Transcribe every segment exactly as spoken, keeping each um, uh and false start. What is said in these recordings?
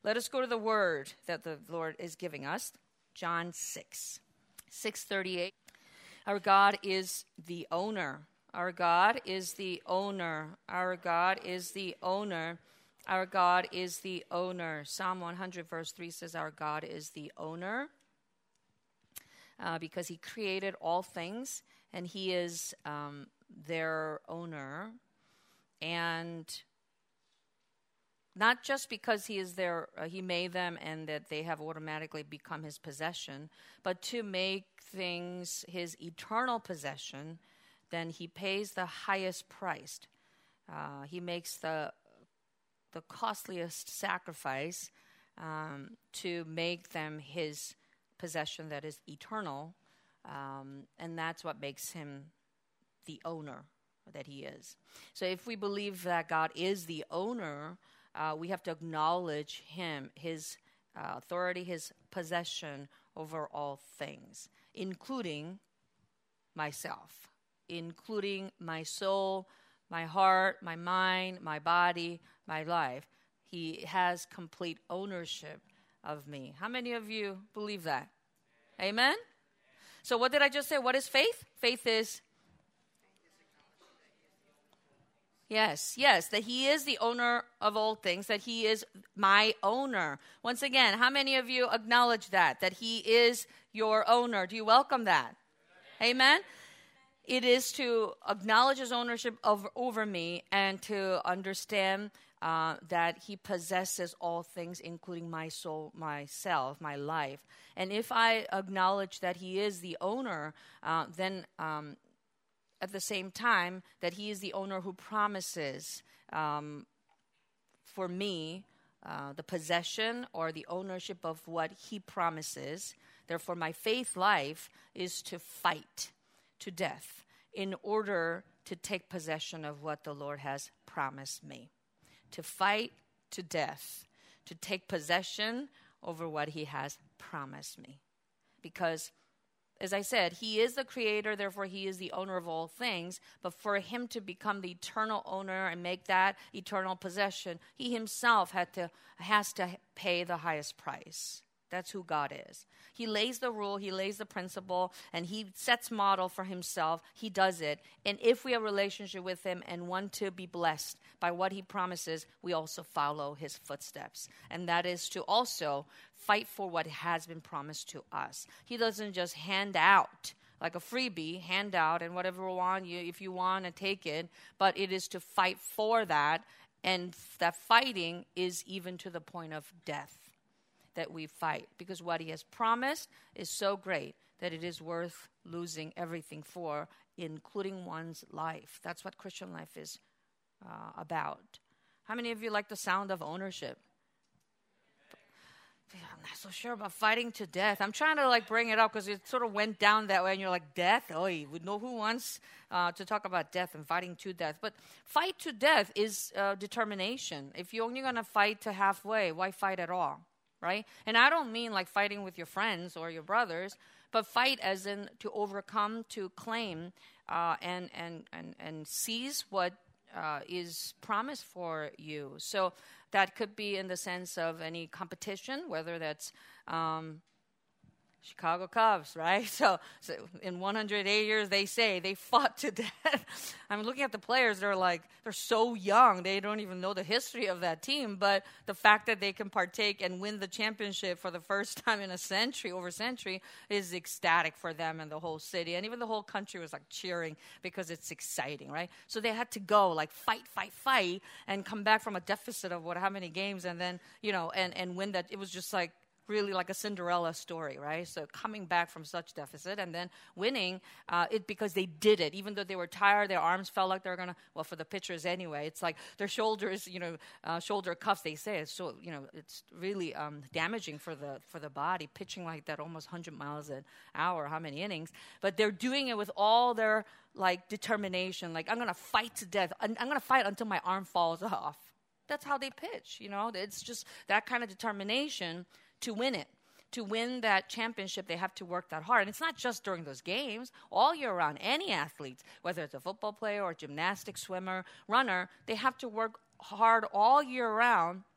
Let us go to the word that the Lord is giving us. John six, six thirty-eight. Our God is the owner. Our God is the owner. Our God is the owner. Our God is the owner. Psalm one hundred verse three says our God is the owner uh, because he created all things and he is um, their owner. And not just because he is their, uh, he made them and that they have automatically become his possession, but to make things his eternal possession, then he pays the highest price. Uh, he makes the the costliest sacrifice um, to make them his possession that is eternal, um, and that's what makes him the owner that he is. So if we believe that God is the owner, uh, we have to acknowledge him, his uh, authority, his possession over all things, including myself, including my soul, my heart, my mind, my body, my life. He has complete ownership of me. How many of you believe that? Amen? So what did I just say? What is faith? Faith is, yes, yes, that he is the owner of all things, that he is my owner. Once again, how many of you acknowledge that, that he is your owner? Do you welcome that? Amen? It is to acknowledge his ownership of, over me and to understand uh, that he possesses all things, including my soul, myself, my life. And if I acknowledge that he is the owner, uh, then um, at the same time that he is the owner who promises um, for me uh, the possession or the ownership of what he promises. Therefore, my faith life is to fight to death in order to take possession of what the Lord has promised me. To fight to death, to take possession over what he has promised me. Because, as I said, he is the creator, therefore he is the owner of all things. But for him to become the eternal owner and make that eternal possession, he himself had to has to pay the highest price. That's who God is. He lays the rule, he lays the principle, and he sets model for himself. He does it. And if we have a relationship with him and want to be blessed by what he promises, we also follow his footsteps. And that is to also fight for what has been promised to us. He doesn't just hand out like a freebie, hand out, and whatever you want, you, if you want to take it, but it is to fight for that, and that fighting is even to the point of death. That we fight, because what he has promised is so great that it is worth losing everything for, including one's life. That's what Christian life is uh, about. How many of you like the sound of ownership? I'm not so sure about fighting to death. I'm trying to like bring it up because it sort of went down that way, and you're like, death? Oh, you would know who wants uh, to talk about death and fighting to death. But fight to death is uh, determination. If you're only going to fight to halfway, why fight at all? Right? And I don't mean like fighting with your friends or your brothers, but fight as in to overcome, to claim, uh, and, and, and, and seize what uh, is promised for you. So that could be in the sense of any competition, whether that's um, Chicago Cubs, right? So, so in one hundred eight years, they say they fought to death. I'm looking at the players. They're like, they're so young. They don't even know the history of that team. But the fact that they can partake and win the championship for the first time in a century, over a century, is ecstatic for them and the whole city. And even the whole country was like cheering because it's exciting, right? So they had to go like fight, fight, fight, and come back from a deficit of what, how many games, and then, you know, and, and win that. It was just like, really like a Cinderella story, right? So coming back from such deficit and then winning uh, it because they did it. Even though they were tired, their arms felt like they were going to, well, for the pitchers anyway, it's like their shoulders, you know, uh, shoulder cuffs, they say. It's so, you know, it's really um, damaging for the for the body, pitching like that almost one hundred miles an hour, how many innings. But they're doing it with all their, like, determination. Like, I'm going to fight to death. I'm, I'm going to fight until my arm falls off. That's how they pitch, you know. It's just that kind of determination to win it. To win that championship, they have to work that hard. And it's not just during those games. All year round, any athlete, whether it's a football player or gymnastics, swimmer, runner, they have to work hard all year round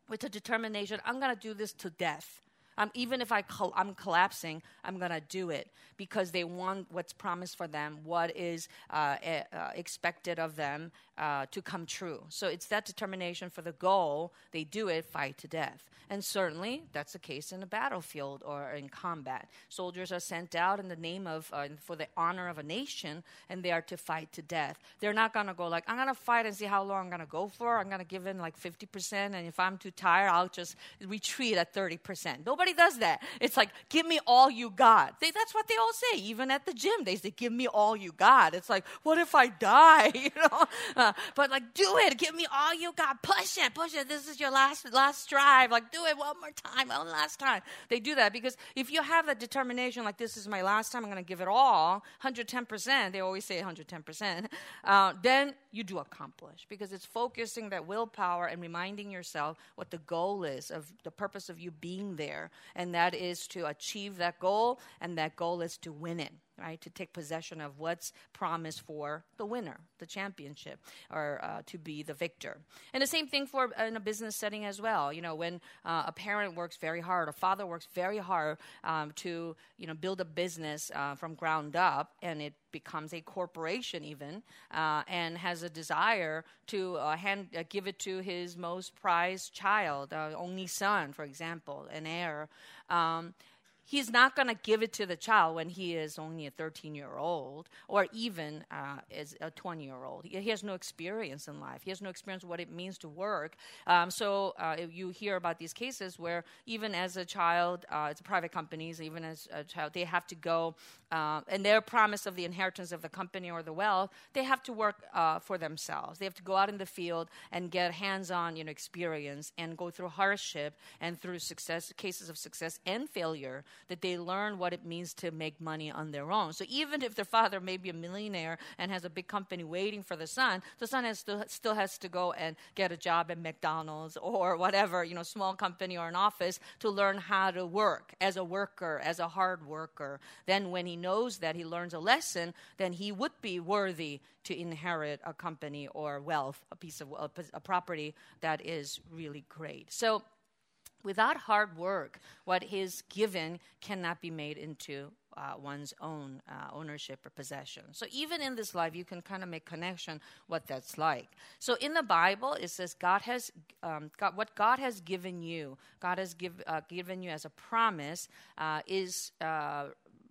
with a determination, I'm going to do this to death. Um, even if I col- I'm collapsing, I'm going to do it because they want what's promised for them, what is uh, uh, expected of them uh, to come true. So it's that determination for the goal. They do it, fight to death. And certainly that's the case in a battlefield or in combat. Soldiers are sent out in the name of, uh, for the honor of a nation, and they are to fight to death. They're not going to go like, I'm going to fight and see how long I'm going to go for. I'm going to give in like fifty percent, and if I'm too tired, I'll just retreat at thirty percent. Nobody does that. It's like, give me all you got. They, that's what they all say. Even at the gym, they say, give me all you got. It's like, what if I die? You know, uh, but like, do it. Give me all you got. Push it, push it. This is your last last strive. Like, do it one more time, one last time. They do that because if you have that determination, like, this is my last time, I'm going to give it all, one hundred ten percent. They always say one hundred ten percent. Uh, then you do accomplish because it's focusing that willpower and reminding yourself what the goal is of the purpose of you being there. And that is to achieve that goal, and that goal is to win it, right? To take possession of what's promised for the winner, the championship, or uh, to be the victor. And the same thing for in a business setting as well. You know, when uh, a parent works very hard, a father works very hard um, to, you know, build a business uh, from ground up, and it becomes a corporation even, uh, and has a desire to uh, hand, uh, give it to his most prized child, uh, only son, for example, an heir. Um, He's not going to give it to the child when he is only a thirteen-year-old or even uh, as a twenty-year-old. He has no experience in life. He has no experience of what it means to work. Um, so uh, you hear about these cases where even as a child, uh, it's private companies, even as a child, they have to go, uh, and their promise of the inheritance of the company or the wealth, they have to work uh, for themselves. They have to go out in the field and get hands-on, you know, experience and go through hardship and through success, cases of success and failure, that they learn what it means to make money on their own. So even if their father may be a millionaire and has a big company waiting for the son, the son has to, still has to go and get a job at McDonald's or whatever, you know, small company or an office to learn how to work as a worker, as a hard worker. Then when he knows that, he learns a lesson, then he would be worthy to inherit a company or wealth, a piece of a, a property that is really great. So without hard work, what is given cannot be made into uh, one's own uh, ownership or possession. So even in this life, you can kind of make connection what that's like. So in the Bible, it says God has um, God, what God has given you, God has give, uh, given you as a promise uh, is uh,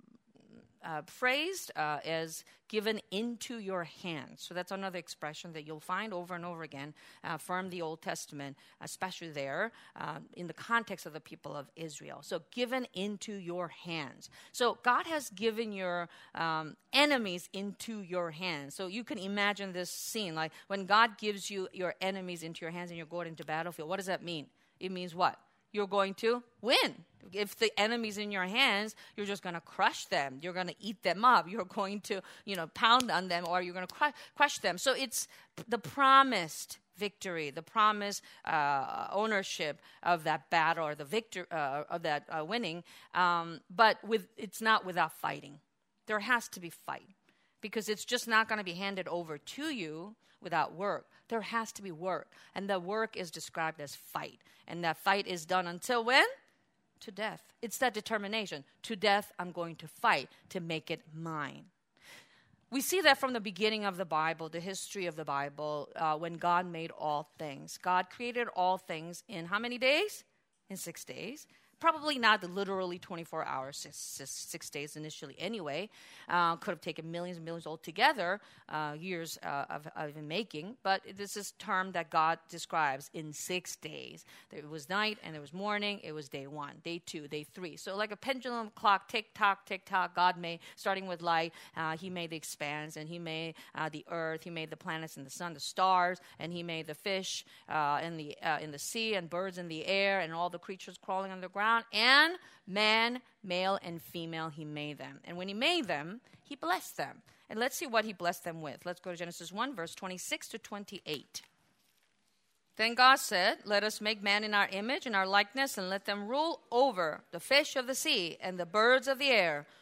uh, phrased uh, as given into your hands. So that's another expression that you'll find over and over again uh, from the Old Testament, especially there uh, in the context of the people of Israel. So given into your hands. So God has given your um, enemies into your hands. So you can imagine this scene, like when God gives you your enemies into your hands and you're going into battlefield. What does that mean? It means what? You're going to win. If the enemy's in your hands, you're just going to crush them. You're going to eat them up. You're going to, you know, pound on them, or you're going to crush, crush them. So it's the promised victory, the promised uh, ownership of that battle or the victor uh, of that uh, winning. Um, but with it's not without fighting. There has to be fight, because it's just not going to be handed over to you without work. There has to be work. And the work is described as fight. And that fight is done until when? To death. It's that determination. To death, I'm going to fight to make it mine. We see that from the beginning of the Bible, the history of the Bible, uh, when God made all things. God created all things in how many days? In six days. Probably not literally twenty-four hours, six, six, six days initially anyway. Uh, could have taken millions and millions altogether, uh, years uh, of, of making. But this is a term that God describes in six days. There was night and there was morning. It was day one, day two, day three. So like a pendulum clock, tick-tock, tick-tock, God made, starting with light, uh, he made the expanse, and he made uh, the earth, he made the planets and the sun, the stars, and he made the fish uh, in, the, uh, in the sea and birds in the air and all the creatures crawling on the ground. And man, male and female, he made them. And when he made them, he blessed them. And let's see what he blessed them with. Let's go to Genesis one, verse twenty-six to twenty-eight. Then God said, let us make man in our image and our likeness, and let them rule over the fish of the sea and the birds of the air,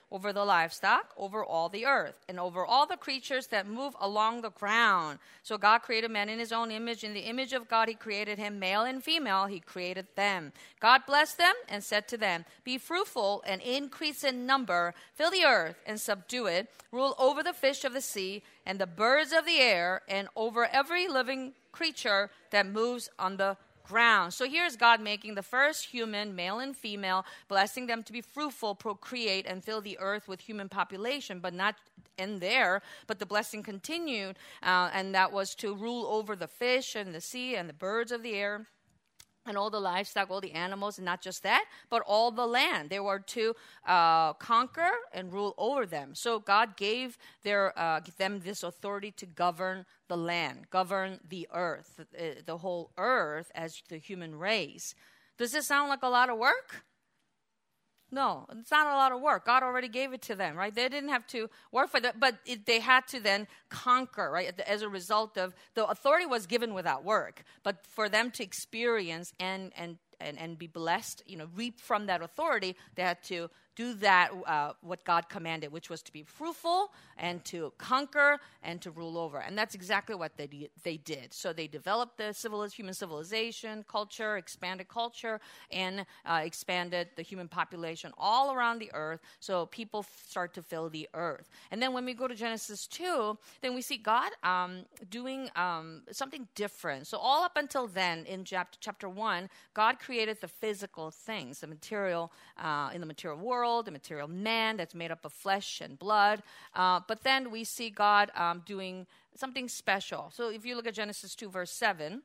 over the livestock, over all the earth, and over all the creatures that move along the ground. So God created man in his own image. In the image of God, he created him, male and female, he created them. God blessed them and said to them, be fruitful and increase in number, fill the earth and subdue it, rule over the fish of the sea and the birds of the air, and over every living creature that moves on the ground. So here's God making the first human, male and female, blessing them to be fruitful, procreate, and fill the earth with human population, but not end there. But the blessing continued, uh, and that was to rule over the fish and the sea and the birds of the air, and all the livestock, all the animals, and not just that, but all the land. They were to uh, conquer and rule over them. So God gave their uh, them this authority to govern the land, govern the earth, the, the whole earth as the human race. Does this sound like a lot of work? No, it's not a lot of work. God already gave it to them, right? They didn't have to work for that, but it, they had to then conquer, right? As a result of, the authority was given without work, but for them to experience and and and, and be blessed, you know, reap from that authority, they had to do that, uh, what God commanded, which was to be fruitful and to conquer and to rule over. And that's exactly what they did. They did. So they developed the civil, human civilization, culture, expanded culture, and uh, expanded the human population all around the earth. So people f- start to fill the earth. And then when we go to Genesis two, then we see God um, doing um, something different. So all up until then, in chapter, chapter one, God created the physical things, the material, uh, in the material world, the material man that's made up of flesh and blood. Uh, but then we see God um, doing something special. So if you look at Genesis two, verse seven,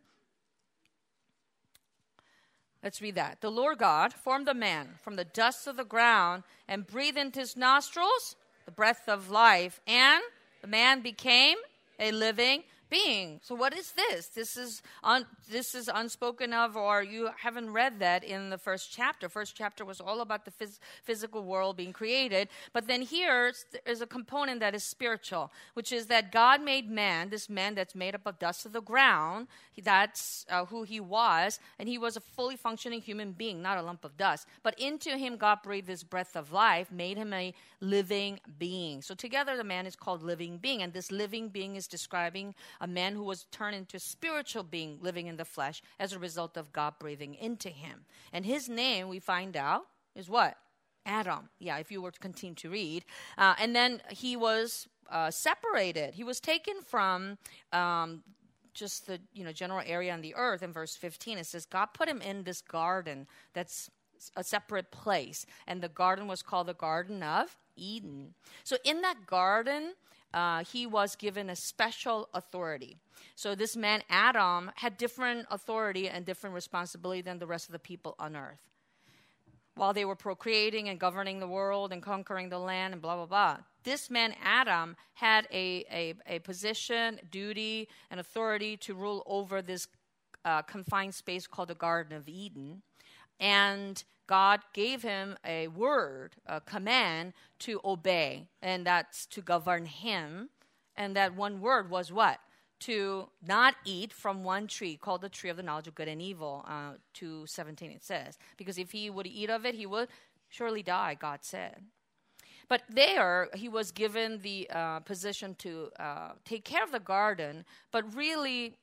let's read that. The Lord God formed the man from the dust of the ground and breathed into his nostrils the breath of life, and the man became a living being. So what is this? This is un, this is unspoken of, or you haven't read that in the first chapter. First chapter was all about the phys- physical world being created. But then here is a component that is spiritual, which is that God made man, this man that's made up of dust of the ground. That's uh, who he was. And he was a fully functioning human being, not a lump of dust. But into him God breathed this breath of life, made him a living being. So together the man is called living being. And this living being is describing a man who was turned into a spiritual being living in the flesh as a result of God breathing into him. And his name, we find out, is what? Adam. Yeah, if you were to continue to read. Uh, and then he was uh, separated. He was taken from um, just the you know general area on the earth. In verse fifteen, it says, God put him in this garden that's a separate place. And the garden was called the Garden of Eden. So in that garden, Uh, he was given a special authority. So this man, Adam, had different authority and different responsibility than the rest of the people on earth. While they were procreating and governing the world and conquering the land and blah, blah, blah, this man, Adam, had a, a, a position, duty, and authority to rule over this uh, confined space called the Garden of Eden. And God gave him a word, a command to obey, and that's to govern him. And that one word was what? To not eat from one tree called the tree of the knowledge of good and evil. Uh, two seventeen it says. Because if he would eat of it, he would surely die, God said. But there, he was given the uh, position to uh, take care of the garden, but really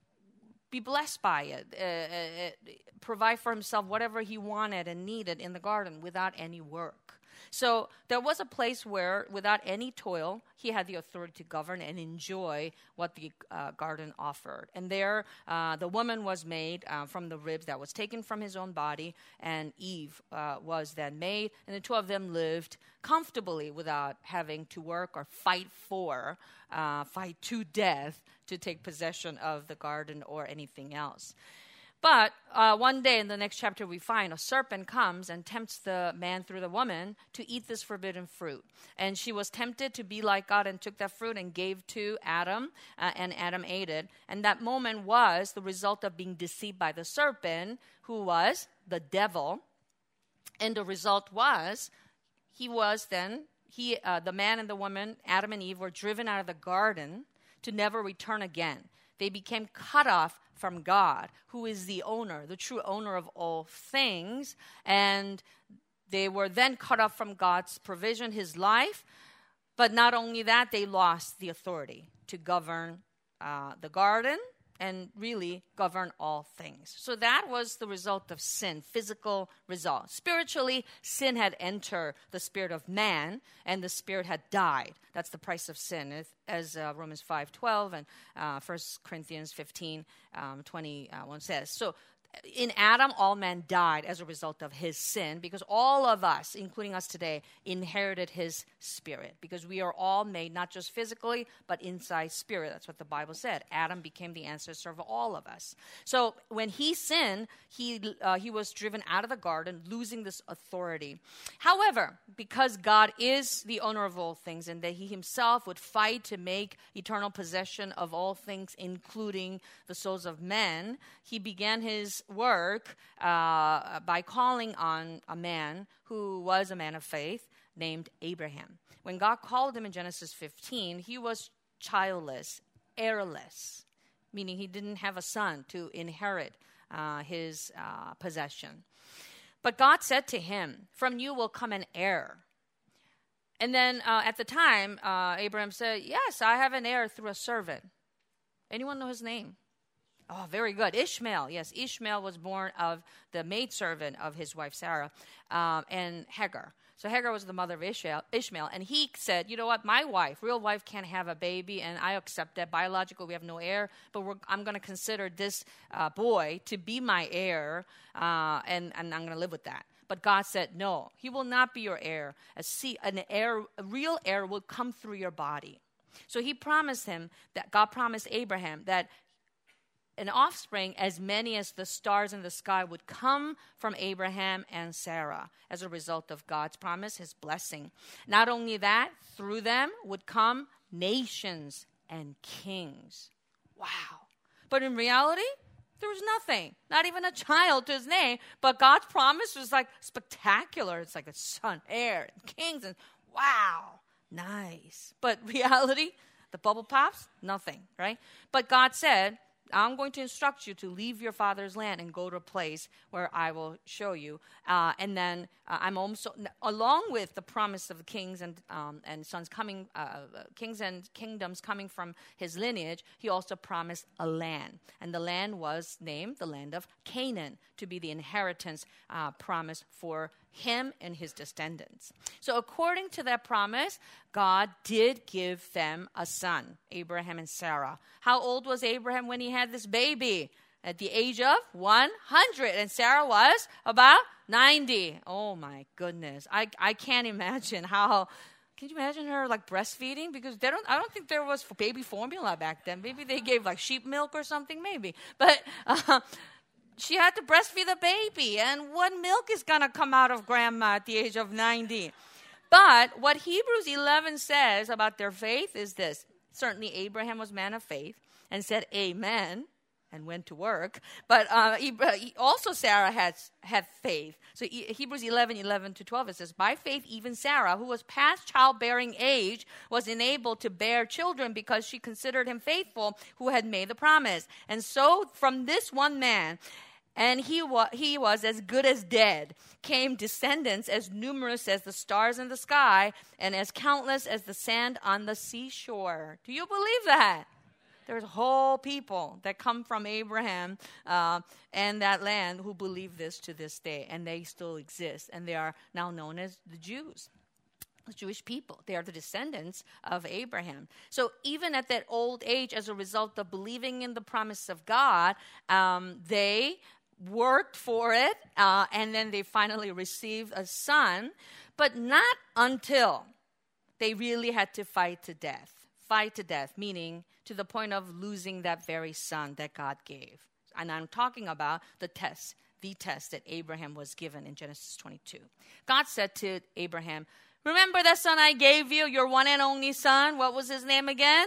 be blessed by it, uh, uh, provide for himself whatever he wanted and needed in the garden without any work. So there was a place where, without any toil, he had the authority to govern and enjoy what the uh, garden offered. And there, uh, the woman was made uh, from the ribs that was taken from his own body, and Eve uh, was then made, and the two of them lived comfortably without having to work or fight for, uh, fight to death to take possession of the garden or anything else. But uh, one day in the next chapter we find a serpent comes and tempts the man through the woman to eat this forbidden fruit. And she was tempted to be like God and took that fruit and gave to Adam, uh, and Adam ate it. And that moment was the result of being deceived by the serpent, who was the devil. And the result was, he was then, he, uh, the man and the woman, Adam and Eve, were driven out of the garden to never return again. They became cut off from God, who is the owner, the true owner of all things. And they were then cut off from God's provision, his life. But not only that, they lost the authority to govern uh, the garden and really govern all things. So that was the result of sin, physical result. Spiritually, sin had entered the spirit of man, and the spirit had died. That's the price of sin, as uh, Romans five twelve and uh, First Corinthians fifteen twenty-one says. So in Adam, all men died as a result of his sin, because all of us, including us today, inherited his spirit, because we are all made not just physically, but inside spirit. That's what the Bible said. Adam became the ancestor of all of us. So when he sinned, he uh, he was driven out of the garden, losing this authority. However, because God is the owner of all things, and that he himself would fight to make eternal possession of all things, including the souls of men, he began his work uh, by calling on a man who was a man of faith named Abraham. When God called him in Genesis fifteen, he was childless, heirless, meaning he didn't have a son to inherit uh, his uh, possession. But God said to him, "From you will come an heir." And then uh, at the time, uh, Abraham said, "Yes, I have an heir through a servant." Anyone know his name? Oh, very good. Ishmael. Yes, Ishmael was born of the maidservant of his wife Sarah um, and Hagar. So Hagar was the mother of Ishmael, Ishmael. And he said, you know what, my wife, real wife, can't have a baby, and I accept that. Biological, we have no heir, but we're, I'm going to consider this uh, boy to be my heir, uh, and, and I'm going to live with that. But God said, no, he will not be your heir. A, see, an heir, a real heir will come through your body. So he promised him, that God promised Abraham that an offspring as many as the stars in the sky would come from Abraham and Sarah as a result of God's promise, his blessing. Not only that, through them would come nations and kings. Wow. But in reality, there was nothing, not even a child to his name. But God's promise was like spectacular. It's like a son, heir, and kings, and wow, nice. But reality, the bubble pops, nothing, right? But God said, I'm going to instruct you to leave your father's land and go to a place where I will show you. Uh, and then uh, I'm also, along with the promise of kings and um, and sons coming, uh, kings and kingdoms coming from his lineage, he also promised a land. And the land was named the land of Canaan to be the inheritance uh, promise for him and his descendants. So according to that promise, God did give them a son, Abraham and Sarah. How old was Abraham when he had this baby? At the age of one hundred. And Sarah was about ninety. Oh my goodness. I, I can't imagine how... Can you imagine her like breastfeeding? Because they don't. I don't think there was baby formula back then. Maybe they gave like sheep milk or something, maybe. But... Uh, She had to breastfeed the baby, and what milk is going to come out of grandma at the age of ninety? But what Hebrews eleven says about their faith is this. Certainly Abraham was a man of faith and said amen and went to work. But uh, also Sarah had, had faith. So Hebrews eleven, eleven to twelve, it says, by faith even Sarah, who was past childbearing age, was enabled to bear children because she considered him faithful who had made the promise. And so from this one man, and he, wa- he was as good as dead, came descendants as numerous as the stars in the sky and as countless as the sand on the seashore. Do you believe that? There's whole people that come from Abraham uh, and that land who believe this to this day, and they still exist, and they are now known as the Jews. The Jewish people. They are the descendants of Abraham. So even at that old age, as a result of believing in the promise of God, um, they worked for it, uh, and then they finally received a son, but not until they really had to fight to death. Fight to death, meaning to the point of losing that very son that God gave. And I'm talking about the test, the test that Abraham was given in Genesis twenty-two. God said to Abraham, remember that son I gave you, your one and only son? What was his name again?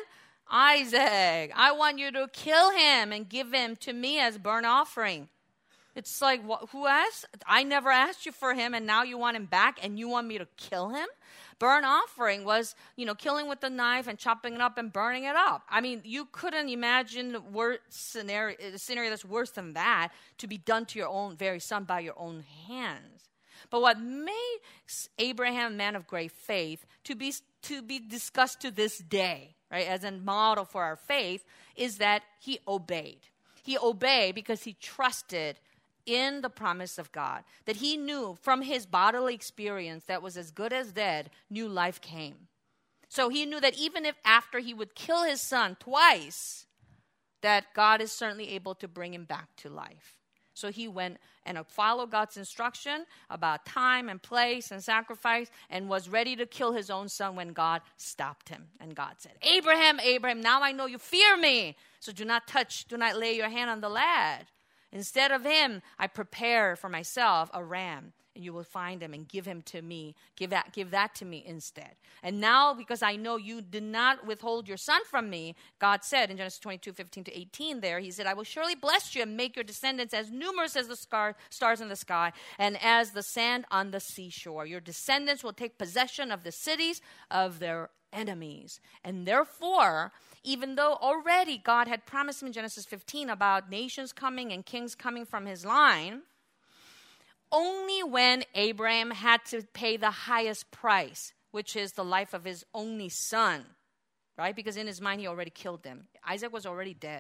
Isaac. I want you to kill him and give him to me as burnt offering. It's like, wh- who asked? I never asked you for him, and now you want him back, and you want me to kill him? Burnt offering was, you know, killing with the knife and chopping it up and burning it up. I mean, you couldn't imagine a worse scenario, a scenario that's worse than that, to be done to your own very son by your own hands. But what makes Abraham a man of great faith to be to be discussed to this day, right, as a model for our faith, is that he obeyed. He obeyed because he trusted in the promise of God, that he knew from his bodily experience that was as good as dead, new life came. So he knew that even if after he would kill his son twice, that God is certainly able to bring him back to life. So he went and followed God's instruction about time and place and sacrifice and was ready to kill his own son when God stopped him. And God said, Abraham, Abraham, now I know you fear me. So do not touch, do not lay your hand on the lad. Instead of him, I prepare for myself a ram. And you will find him and give him to me. Give that, give that to me instead. And now, because I know you did not withhold your son from me, God said in Genesis twenty-two, fifteen to eighteen there, he said, I will surely bless you and make your descendants as numerous as the scar, stars in the sky and as the sand on the seashore. Your descendants will take possession of the cities of their enemies. And therefore, even though already God had promised him in Genesis fifteen about nations coming and kings coming from his line, only when Abraham had to pay the highest price, which is the life of his only son, right? Because in his mind, he already killed him. Isaac was already dead.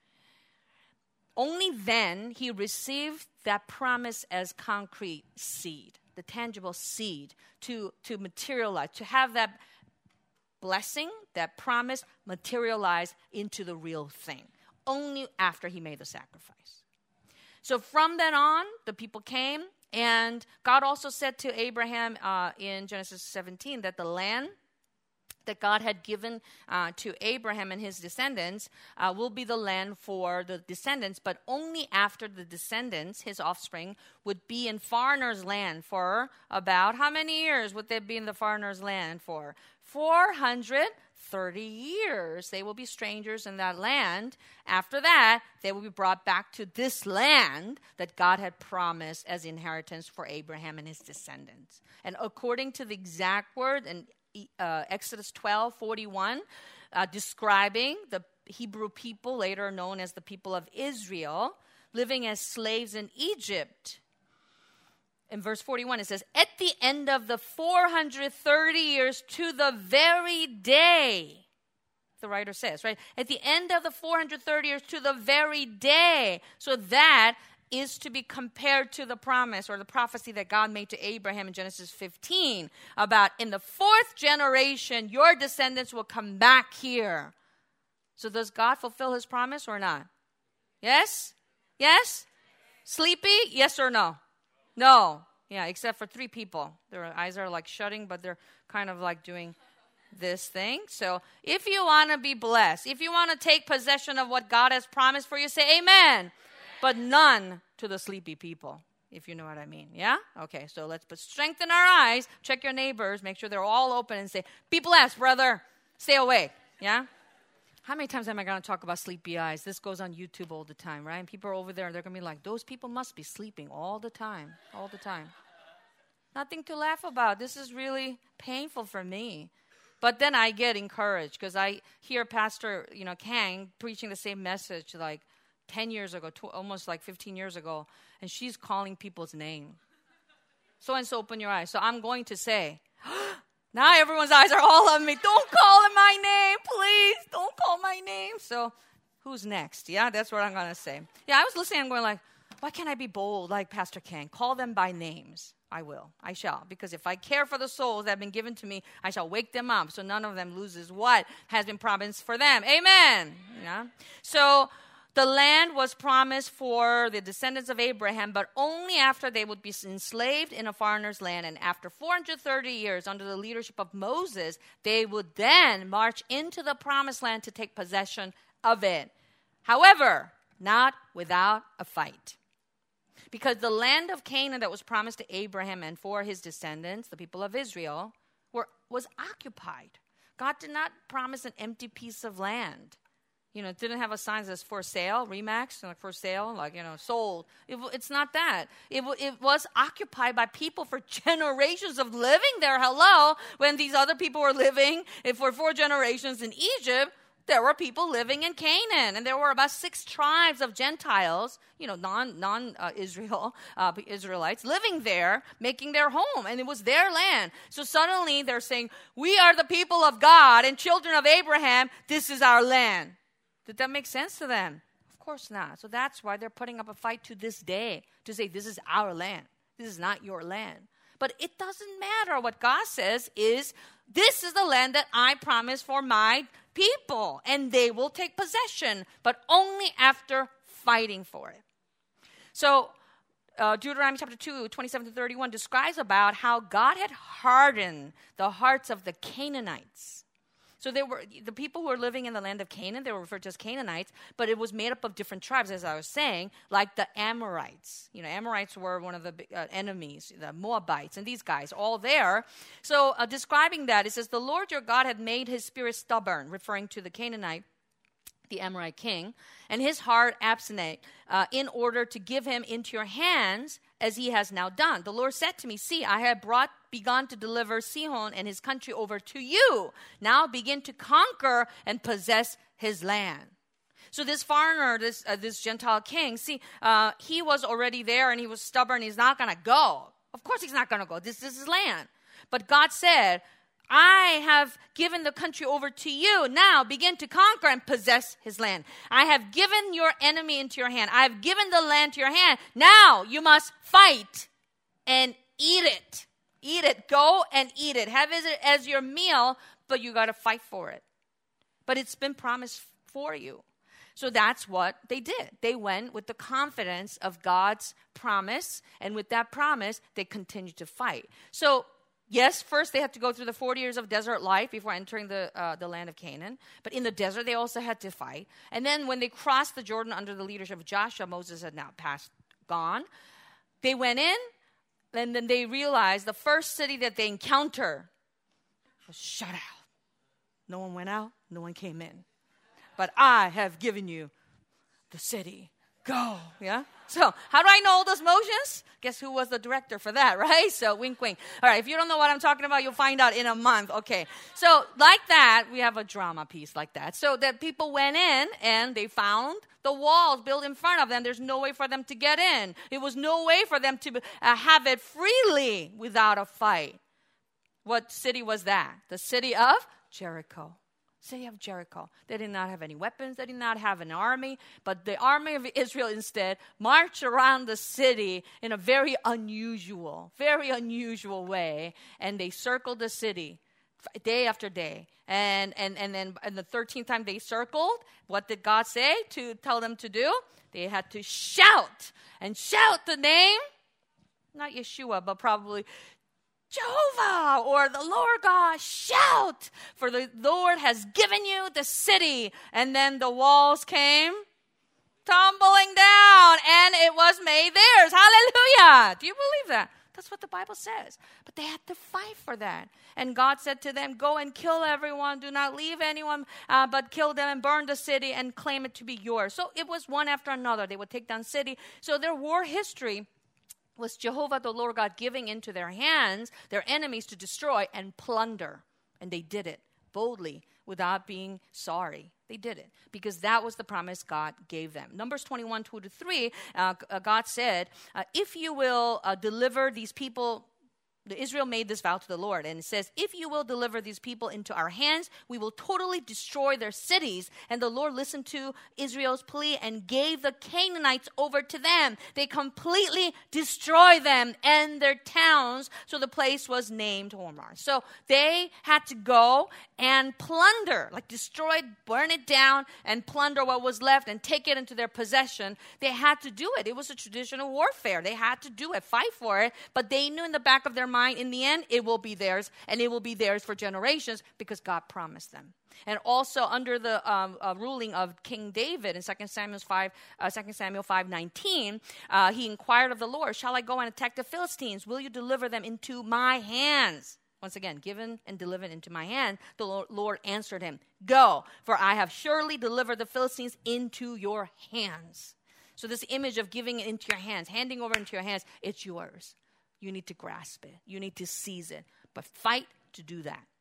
Only then he received that promise as concrete seed, the tangible seed to, to materialize, to have that blessing, that promise materialize into the real thing. Only after he made the sacrifice. So from then on, the people came, and God also said to Abraham uh, in Genesis seventeen that the land that God had given uh, to Abraham and his descendants uh, will be the land for the descendants, but only after the descendants, his offspring, would be in foreigners' land for about how many years would they be in the foreigners' land for? four hundred thirty years. They will be strangers in that land. After that, they will be brought back to this land that God had promised as inheritance for Abraham and his descendants. And according to the exact word in uh, Exodus twelve forty-one, uh, describing the Hebrew people, later known as the people of Israel, living as slaves in Egypt. In verse forty-one, it says, at the end of the four hundred thirty years to the very day, the writer says, right? At the end of the four hundred thirty years to the very day. So that is to be compared to the promise or the prophecy that God made to Abraham in Genesis fifteen about in the fourth generation, your descendants will come back here. So does God fulfill his promise or not? Yes? Yes? Sleepy? Yes or no? No. Yeah, except for three people. Their eyes are like shutting, but they're kind of like doing this thing. So if you want to be blessed, if you want to take possession of what God has promised for you, say amen. Amen. But none to the sleepy people, if you know what I mean. Yeah? Okay, so let's put strengthen our eyes, check your neighbors, make sure they're all open and say, be blessed, brother. Stay awake. Yeah? How many times am I going to talk about sleepy eyes? This goes on YouTube all the time, right? And people are over there, and they're going to be like, those people must be sleeping all the time, all the time. Nothing to laugh about. This is really painful for me. But then I get encouraged because I hear Pastor, you know, Kang preaching the same message like ten years ago, tw- almost like fifteen years ago, and she's calling people's name. So and so, open your eyes. So I'm going to say, now everyone's eyes are all on me. Don't call him my name, please. Don't call my name. So who's next? Yeah, that's what I'm going to say. Yeah, I was listening. I'm going like, why can't I be bold like Pastor Kang? Call them by names. I will. I shall. Because if I care for the souls that have been given to me, I shall wake them up so none of them loses what has been promised for them. Amen. Yeah. So the land was promised for the descendants of Abraham, but only after they would be enslaved in a foreigner's land. And after four hundred thirty years under the leadership of Moses, they would then march into the promised land to take possession of it. However, not without a fight. Because the land of Canaan that was promised to Abraham and for his descendants, the people of Israel, were was occupied. God did not promise an empty piece of land. You know, it didn't have a sign that says for sale, Remax, like for sale, like, you know, sold. It, it's not that. It, it was occupied by people for generations of living there. Hello. When these other people were living for four generations in Egypt, there were people living in Canaan, and there were about six tribes of Gentiles, you know, non, non uh, Israel, uh, Israelites living there, making their home, and it was their land. So suddenly they're saying, we are the people of God and children of Abraham. This is our land. Did that make sense to them? Of course not. So that's why they're putting up a fight to this day to say, this is our land. This is not your land. But it doesn't matter. What God says is, this is the land that I promise for my people, and they will take possession, but only after fighting for it. So uh, Deuteronomy chapter two, twenty-seven to thirty-one describes about how God had hardened the hearts of the Canaanites. So they were the people who were living in the land of Canaan, they were referred to as Canaanites, but it was made up of different tribes, as I was saying, like the Amorites. You know, Amorites were one of the uh, enemies, the Moabites, and these guys, all there. So uh, describing that, it says, the Lord your God had made his spirit stubborn, referring to the Canaanite, the Amorite king, and his heart obstinate, uh, in order to give him into your hands, as he has now done. The Lord said to me, see, I have brought, begun to deliver Sihon and his country over to you. Now begin to conquer and possess his land. So this foreigner, this uh, this Gentile king, see, uh, he was already there and he was stubborn. He's not going to go. Of course he's not going to go. This, this is his land. But God said, I have given the country over to you. Now begin to conquer and possess his land. I have given your enemy into your hand. I have given the land to your hand. Now you must fight and eat it. Eat it. Go and eat it. Have it as your meal, but you got to fight for it. But it's been promised for you. So that's what they did. They went with the confidence of God's promise, and with that promise, they continued to fight. So yes, first they had to go through the forty years of desert life before entering the uh, the land of Canaan. But in the desert, they also had to fight. And then when they crossed the Jordan under the leadership of Joshua, Moses had now passed, gone. They went in, and then they realized the first city that they encountered was shut out. No one went out, no one came in. But I have given you the city. Go, yeah? So how do I know all those motions? Guess who was the director for that, right? So wink, wink. All right, if you don't know what I'm talking about, you'll find out in a month. Okay, so like that, we have a drama piece like that. So that people went in and they found the walls built in front of them. There's no way for them to get in. It was no way for them to uh, have it freely without a fight. What city was that? The city of Jericho. City of Jericho. They did not have any weapons. They did not have an army. But the army of Israel instead marched around the city in a very unusual, very unusual way. And they circled the city day after day. And and and then and the thirteenth time they circled, what did God say to tell them to do? They had to shout and shout the name, not Yeshua, but probably Jehovah, or the Lord God, shout, for the Lord has given you the city. And then the walls came tumbling down, and it was made theirs. Hallelujah. Do you believe that? That's what the Bible says. But they had to fight for that. And God said to them, go and kill everyone. Do not leave anyone, uh, but kill them and burn the city and claim it to be yours. So it was one after another. They would take down city. So their war history was Jehovah the Lord God giving into their hands their enemies to destroy and plunder. And they did it boldly without being sorry. They did it because that was the promise God gave them. Numbers twenty-one, two to three, uh, God said, uh, if you will uh, deliver these people, Israel made this vow to the Lord, and it says, if you will deliver these people into our hands, we will totally destroy their cities. And the Lord listened to Israel's plea and gave the Canaanites over to them. They completely destroyed them and their towns, so the place was named Hormah. So they had to go and plunder, like destroy, burn it down, and plunder what was left and take it into their possession. They had to do it. It was a traditional warfare. They had to do it, fight for it, but they knew in the back of their mind, in the end, it will be theirs, and it will be theirs for generations because God promised them. And also under the um, uh, ruling of King David in Second Samuel five, uh, Second Samuel five nineteen, uh, he inquired of the Lord, shall I go and attack the Philistines? Will you deliver them into my hands? Once again, given and delivered into my hand, the Lord answered him, go, for I have surely delivered the Philistines into your hands. So this image of giving it into your hands, handing over into your hands, it's yours. You need to grasp it. You need to seize it. But fight to do that.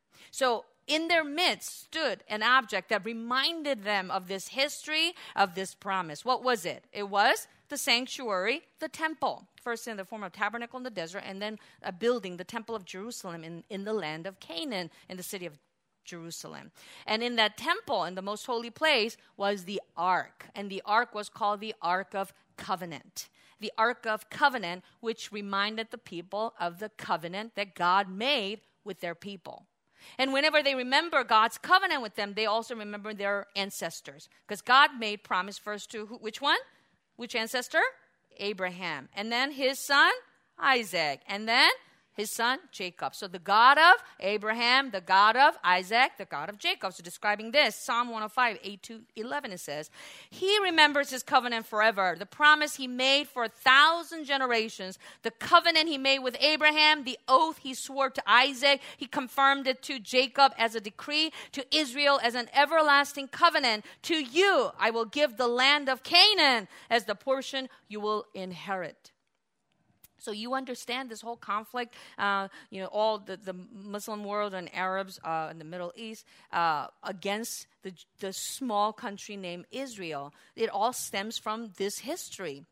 So in their midst stood an object that reminded them of this history, of this promise. What was it? It was the sanctuary, the temple. First in the form of tabernacle in the desert, and then a building, the temple of Jerusalem in, in the land of Canaan, in the city of Jerusalem. And in that temple, in the most holy place, was the ark. And the ark was called the Ark of Covenant. The Ark of Covenant, which reminded the people of the covenant that God made with their people. And whenever they remember God's covenant with them, they also remember their ancestors. Because God made promise first to who, which one? Which ancestor? Abraham. And then his son, Isaac. And then his son, Jacob. So the God of Abraham, the God of Isaac, the God of Jacob. So describing this, Psalm one oh five, eight to eleven, it says, he remembers his covenant forever, the promise he made for a thousand generations, the covenant he made with Abraham, the oath he swore to Isaac, he confirmed it to Jacob as a decree, to Israel as an everlasting covenant. To you I will give the land of Canaan as the portion you will inherit. So you understand this whole conflict, uh, you know, all the, the Muslim world and Arabs uh, in the Middle East uh, against the, the small country named Israel. It all stems from this history.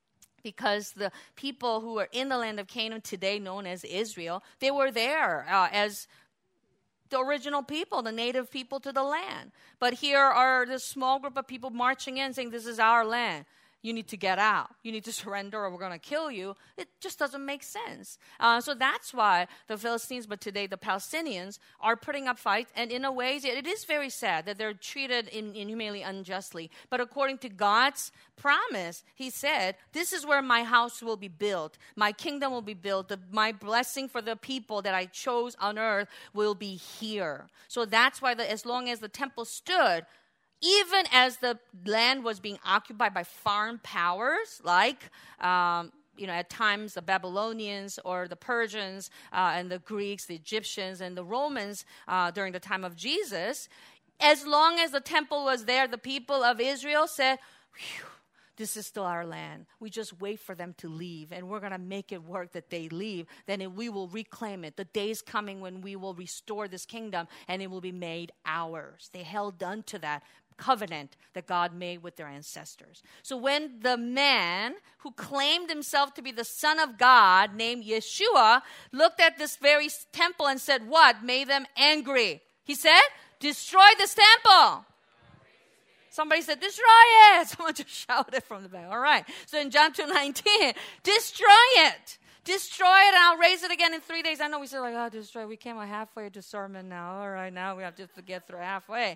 Because the people who are in the land of Canaan today, known as Israel, they were there uh, as the original people, the native people to the land. But here are this small group of people marching in saying, this is our land. You need to get out. You need to surrender or we're going to kill you. It just doesn't make sense. Uh, so that's why the Philistines, but today the Palestinians, are putting up fights. And in a way, it is very sad that they're treated in, inhumanely, unjustly. But according to God's promise, he said, this is where my house will be built. My kingdom will be built. The, my blessing for the people that I chose on earth will be here. So that's why the, as long as the temple stood, even as the land was being occupied by foreign powers, like, um, you know, at times the Babylonians or the Persians uh, and the Greeks, the Egyptians and the Romans uh, during the time of Jesus, as long as the temple was there, the people of Israel said, phew, this is still our land. We just wait for them to leave, and we're going to make it work that they leave. Then it, we will reclaim it. The day is coming when we will restore this kingdom, and it will be made ours. They held on to that covenant that God made with their ancestors. So when the man who claimed himself to be the Son of God, named Yeshua, looked at this very temple and said, what? Made them angry. He said, destroy this temple. Somebody said, destroy it. Someone just shouted from the back. All right. So in John two nineteen, destroy it. Destroy it, and I'll raise it again in three days. I know we said, like, oh, destroy. We came halfway to sermon now. All right, now we have to get through halfway.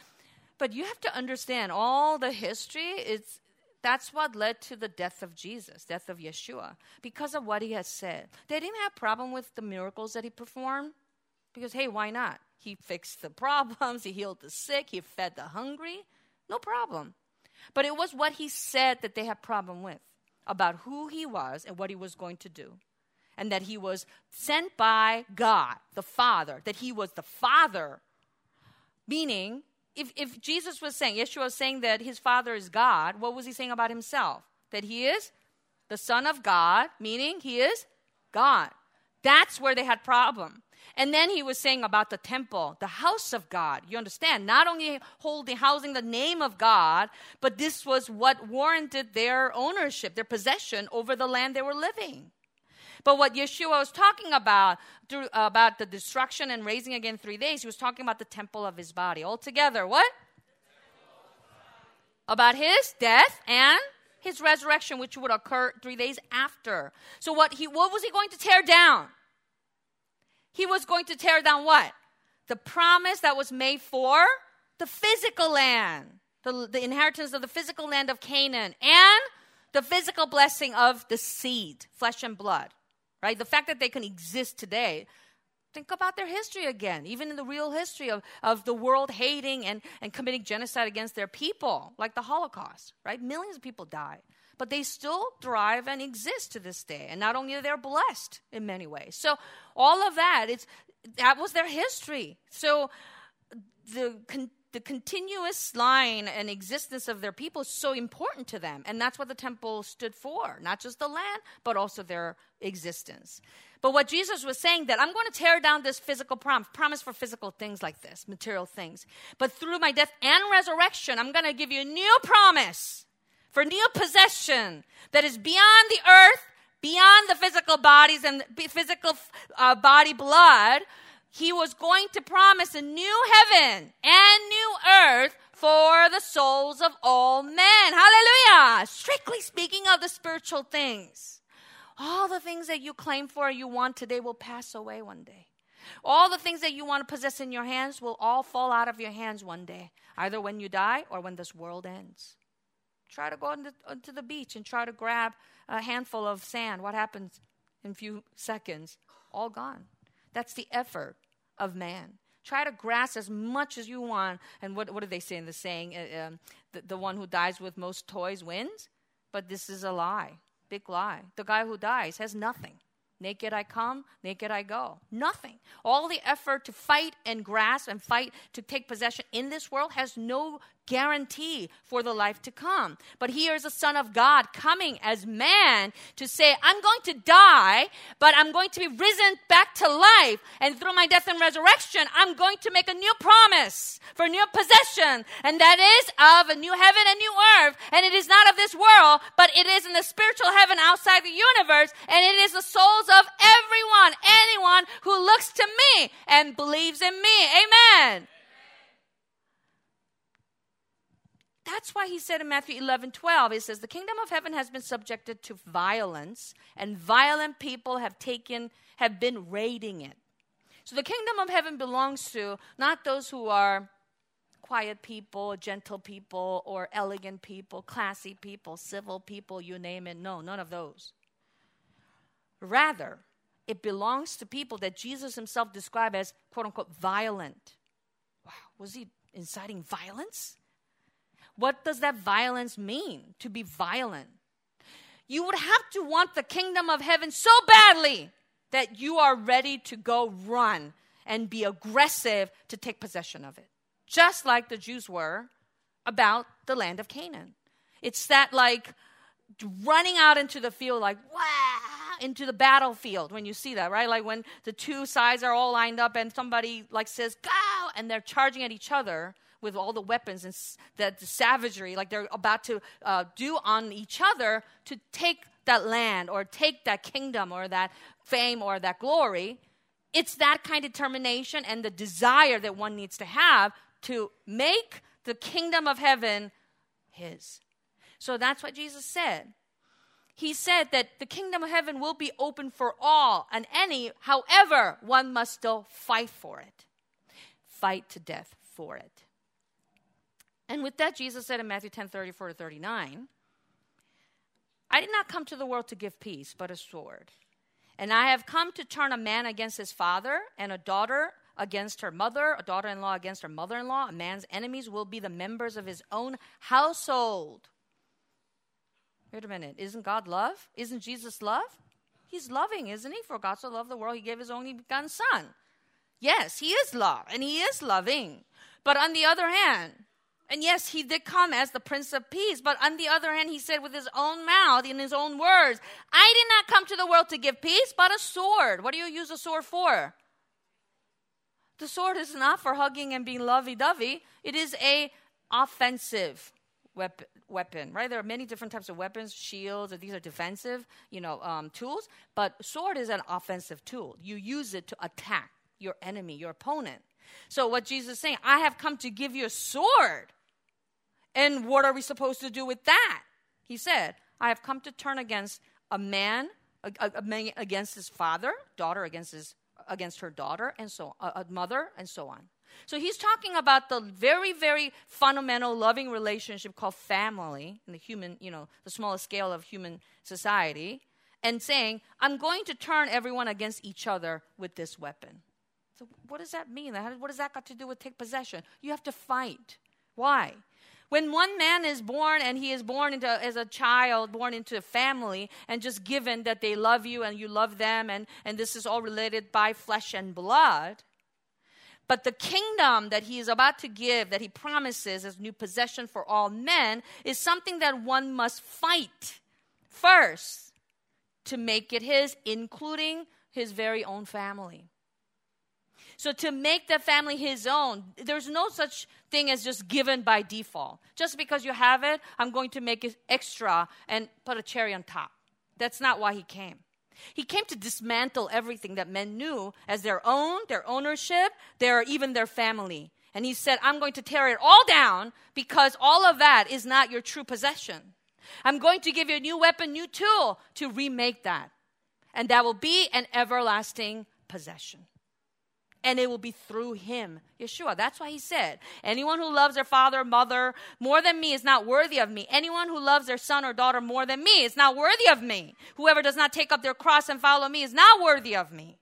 But you have to understand all the history. It's that's what led to the death of Jesus, death of Yeshua, because of what he has said. They didn't have a problem with the miracles that he performed because, hey, why not? He fixed the problems. He healed the sick. He fed the hungry. No problem. But it was what he said that they had problem with, about who he was and what he was going to do. And that he was sent by God, the Father, that he was the Father. Meaning, if, if Jesus was saying, Yeshua was saying that his Father is God, what was he saying about himself? That he is the Son of God, meaning he is God. That's where they had problem. And then he was saying about the temple, the house of God. You understand? Not only holding, housing the name of God, but this was what warranted their ownership, their possession over the land they were living. But what Yeshua was talking about, through, uh, about the destruction and raising again three days, he was talking about the temple of his body. Altogether, what? About his death and his resurrection, which would occur three days after. So what he, what was he going to tear down? He was going to tear down what? The promise that was made for the physical land, the, the inheritance of the physical land of Canaan, and the physical blessing of the seed, flesh and blood, right? The fact that they can exist today. Think about their history again, even in the real history of, of the world hating and, and committing genocide against their people, like the Holocaust, right? Millions of people died. But they still thrive and exist to this day. And not only are they blessed in many ways. So all of that, it's that was their history. So the con- the continuous line and existence of their people is so important to them. And that's what the temple stood for, not just the land, but also their existence. But what Jesus was saying, that I'm going to tear down this physical promise, promise for physical things like this, material things. But through my death and resurrection, I'm going to give you a new promise for new possession that is beyond the earth, beyond the physical bodies and the physical uh, body blood. He was going to promise a new heaven and new earth for the souls of all men. Hallelujah! Strictly speaking of the spiritual things. All the things that you claim for and you want today will pass away one day. All the things that you want to possess in your hands will all fall out of your hands one day, either when you die or when this world ends. Try to go onto, onto the beach and try to grab a handful of sand. What happens in a few seconds? All gone. That's the effort of man. Try to grasp as much as you want. And what, what do they say in the saying? Uh, um, the, the one who dies with most toys wins. But this is a lie. Big lie. The guy who dies has nothing. Naked I come, naked I go. Nothing. All the effort to fight and grasp and fight to take possession in this world has no guarantee for the life to come. But here is the Son of God coming as man to say, I'm going to die, but I'm going to be risen back to life. And through my death and resurrection, I'm going to make a new promise for new possession. And that is of a new heaven and new earth. And it is not of this world, but it is in the spiritual heaven outside the universe. And it is the souls of everyone, anyone who looks to me and believes in me. Amen. That's why he said in Matthew eleven twelve, it says, the kingdom of heaven has been subjected to violence, and violent people have taken, have been raiding it. So the kingdom of heaven belongs to not those who are quiet people, gentle people, or elegant people, classy people, civil people, you name it. No, none of those. Rather, it belongs to people that Jesus himself described as, quote unquote, violent. Wow, was he inciting violence? What does that violence mean, to be violent? You would have to want the kingdom of heaven so badly that you are ready to go run and be aggressive to take possession of it. Just like the Jews were about the land of Canaan. It's that like running out into the field like, wow, into the battlefield when you see that, right? Like when the two sides are all lined up and somebody like says, go, and they're charging at each other with all the weapons and the, the savagery, like they're about to uh, do on each other to take that land or take that kingdom or that fame or that glory. It's that kind of determination and the desire that one needs to have to make the kingdom of heaven his. So that's what Jesus said. He said that the kingdom of heaven will be open for all and any, however, one must still fight for it. Fight to death for it. And with that, Jesus said in Matthew ten thirty-four to thirty-nine, I did not come to the world to give peace, but a sword. And I have come to turn a man against his father, and a daughter against her mother, a daughter-in-law against her mother-in-law. A man's enemies will be the members of his own household. Wait a minute. Isn't God love? Isn't Jesus love? He's loving, isn't he? For God so loved the world, he gave his only begotten son. Yes, he is love, and he is loving. But on the other hand, and yes, he did come as the Prince of Peace, but on the other hand, he said with his own mouth, in his own words, I did not come to the world to give peace, but a sword. What do you use a sword for? The sword is not for hugging and being lovey-dovey. It is a offensive weapon, weapon, right? There are many different types of weapons, shields, these are defensive, you know, um, tools, but sword is an offensive tool. You use it to attack your enemy, your opponent. So what Jesus is saying, I have come to give you a sword. And what are we supposed to do with that? He said, I have come to turn against a man, a, a, a man against his father, daughter against his against her daughter, and so on, a, a mother, and so on. So he's talking about the very, very fundamental loving relationship called family in the human, you know, the smallest scale of human society, and saying, I'm going to turn everyone against each other with this weapon. So what does that mean? What does that got to do with take possession? You have to fight. Why? When one man is born and he is born into as a child, born into a family, and just given that they love you and you love them, and, and this is all related by flesh and blood, But the kingdom that he is about to give, that he promises as new possession for all men, is something that one must fight first to make it his, including his very own family. So to make the family his own, there's no such thing as just given by default. Just because you have it, I'm going to make it extra and put a cherry on top. That's not why he came. He came to dismantle everything that men knew as their own, their ownership, their even their family. And he said, I'm going to tear it all down because all of that is not your true possession. I'm going to give you a new weapon, new tool to remake that. And that will be an everlasting possession. And it will be through him, Yeshua. That's why he said, anyone who loves their father or mother more than me is not worthy of me. Anyone who loves their son or daughter more than me is not worthy of me. Whoever does not take up their cross and follow me is not worthy of me.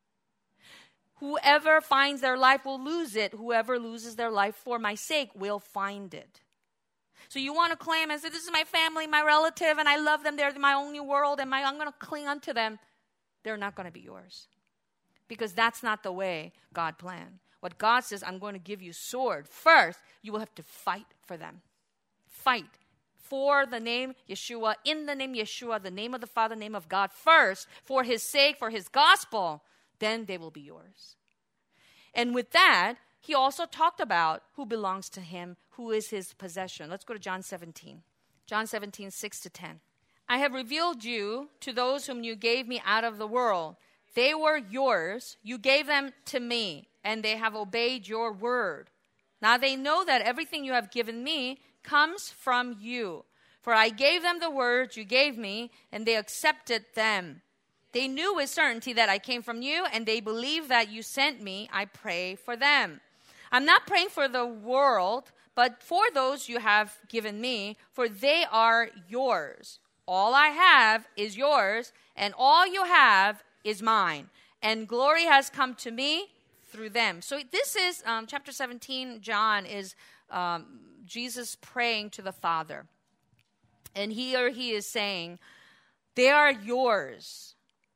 Whoever finds their life will lose it. Whoever loses their life for my sake will find it. So you want to claim and say, this is my family, my relative, and I love them. They're my only world, and my, I'm going to cling onto them. They're not going to be yours. Because that's not the way God planned. What God says, I'm going to give you sword. First, you will have to fight for them. Fight for the name Yeshua, in the name Yeshua, the name of the Father, name of God. First, for his sake, for his gospel, then they will be yours. And with that, he also talked about who belongs to him, who is his possession. Let's go to John seventeen. John seventeen, six to ten. I have revealed you to those whom you gave me out of the world. They were yours. You gave them to me, and they have obeyed your word. Now they know that everything you have given me comes from you. For I gave them the words you gave me, and they accepted them. They knew with certainty that I came from you, and they believe that you sent me. I pray for them. I'm not praying for the world, but for those you have given me, for they are yours. All I have is yours, and all you have is mine, and glory has come to me through them. So this is um, chapter seventeen. John is um, Jesus praying to the Father, and here he is saying, they are yours.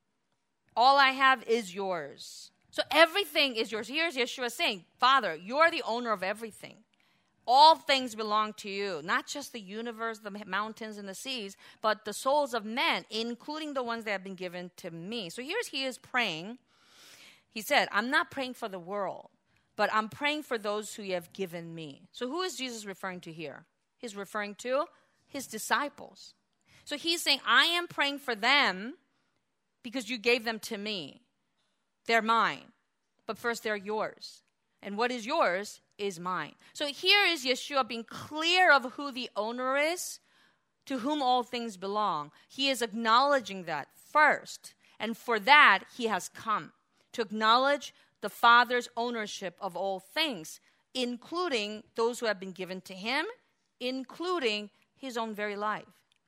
All I have is yours. So everything is yours. Here's Yeshua saying, Father, you're the owner of everything. All things belong to you, not just the universe, the mountains and the seas, but the souls of men, including the ones that have been given to me. So here's he is praying. He said, I'm not praying for the world, but I'm praying for those who you have given me. So who is Jesus referring to here? He's referring to his disciples. So he's saying, I am praying for them because you gave them to me. They're mine, but first they're yours. And what is yours is mine. So here is Yeshua being clear of who the owner is, to whom all things belong. He is acknowledging that first. And for that, he has come to acknowledge the Father's ownership of all things, including those who have been given to him, including his own very life.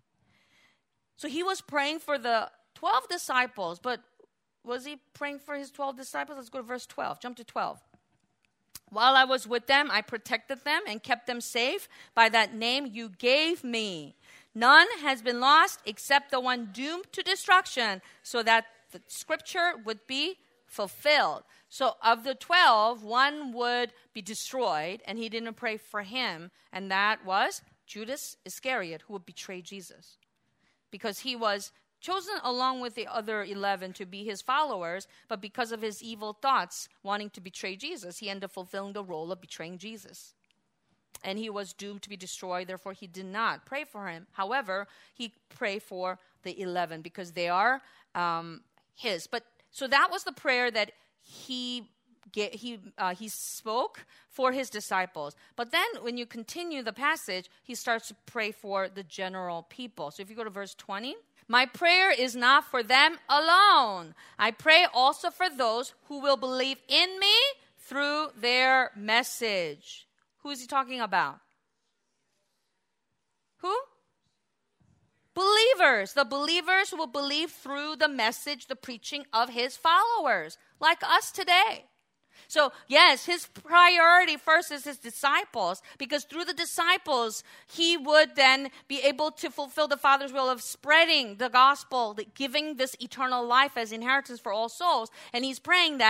So he was praying for the twelve disciples, but was he praying for his twelve disciples? Let's go to verse twelve. Jump to twelve. While I was with them, I protected them and kept them safe by that name you gave me. None has been lost except the one doomed to destruction, so that the scripture would be fulfilled. So of the twelve, one would be destroyed, and he didn't pray for him, and that was Judas Iscariot, who would betray Jesus. Because he was chosen along with the other eleven to be his followers, but because of his evil thoughts wanting to betray Jesus, he ended up fulfilling the role of betraying Jesus. And he was doomed to be destroyed, therefore he did not pray for him. However, he prayed for the eleven because they are um, his. But so that was the prayer that he get, he uh, he spoke for his disciples. But then when you continue the passage, he starts to pray for the general people. So if you go to verse twenty, my prayer is not for them alone. I pray also for those who will believe in me through their message. Who is he talking about? Who? Believers. The believers who will believe through the message, the preaching of his followers, like us today. So, yes, his priority first is his disciples, because through the disciples, he would then be able to fulfill the Father's will of spreading the gospel, giving this eternal life as inheritance for all souls. And he's praying that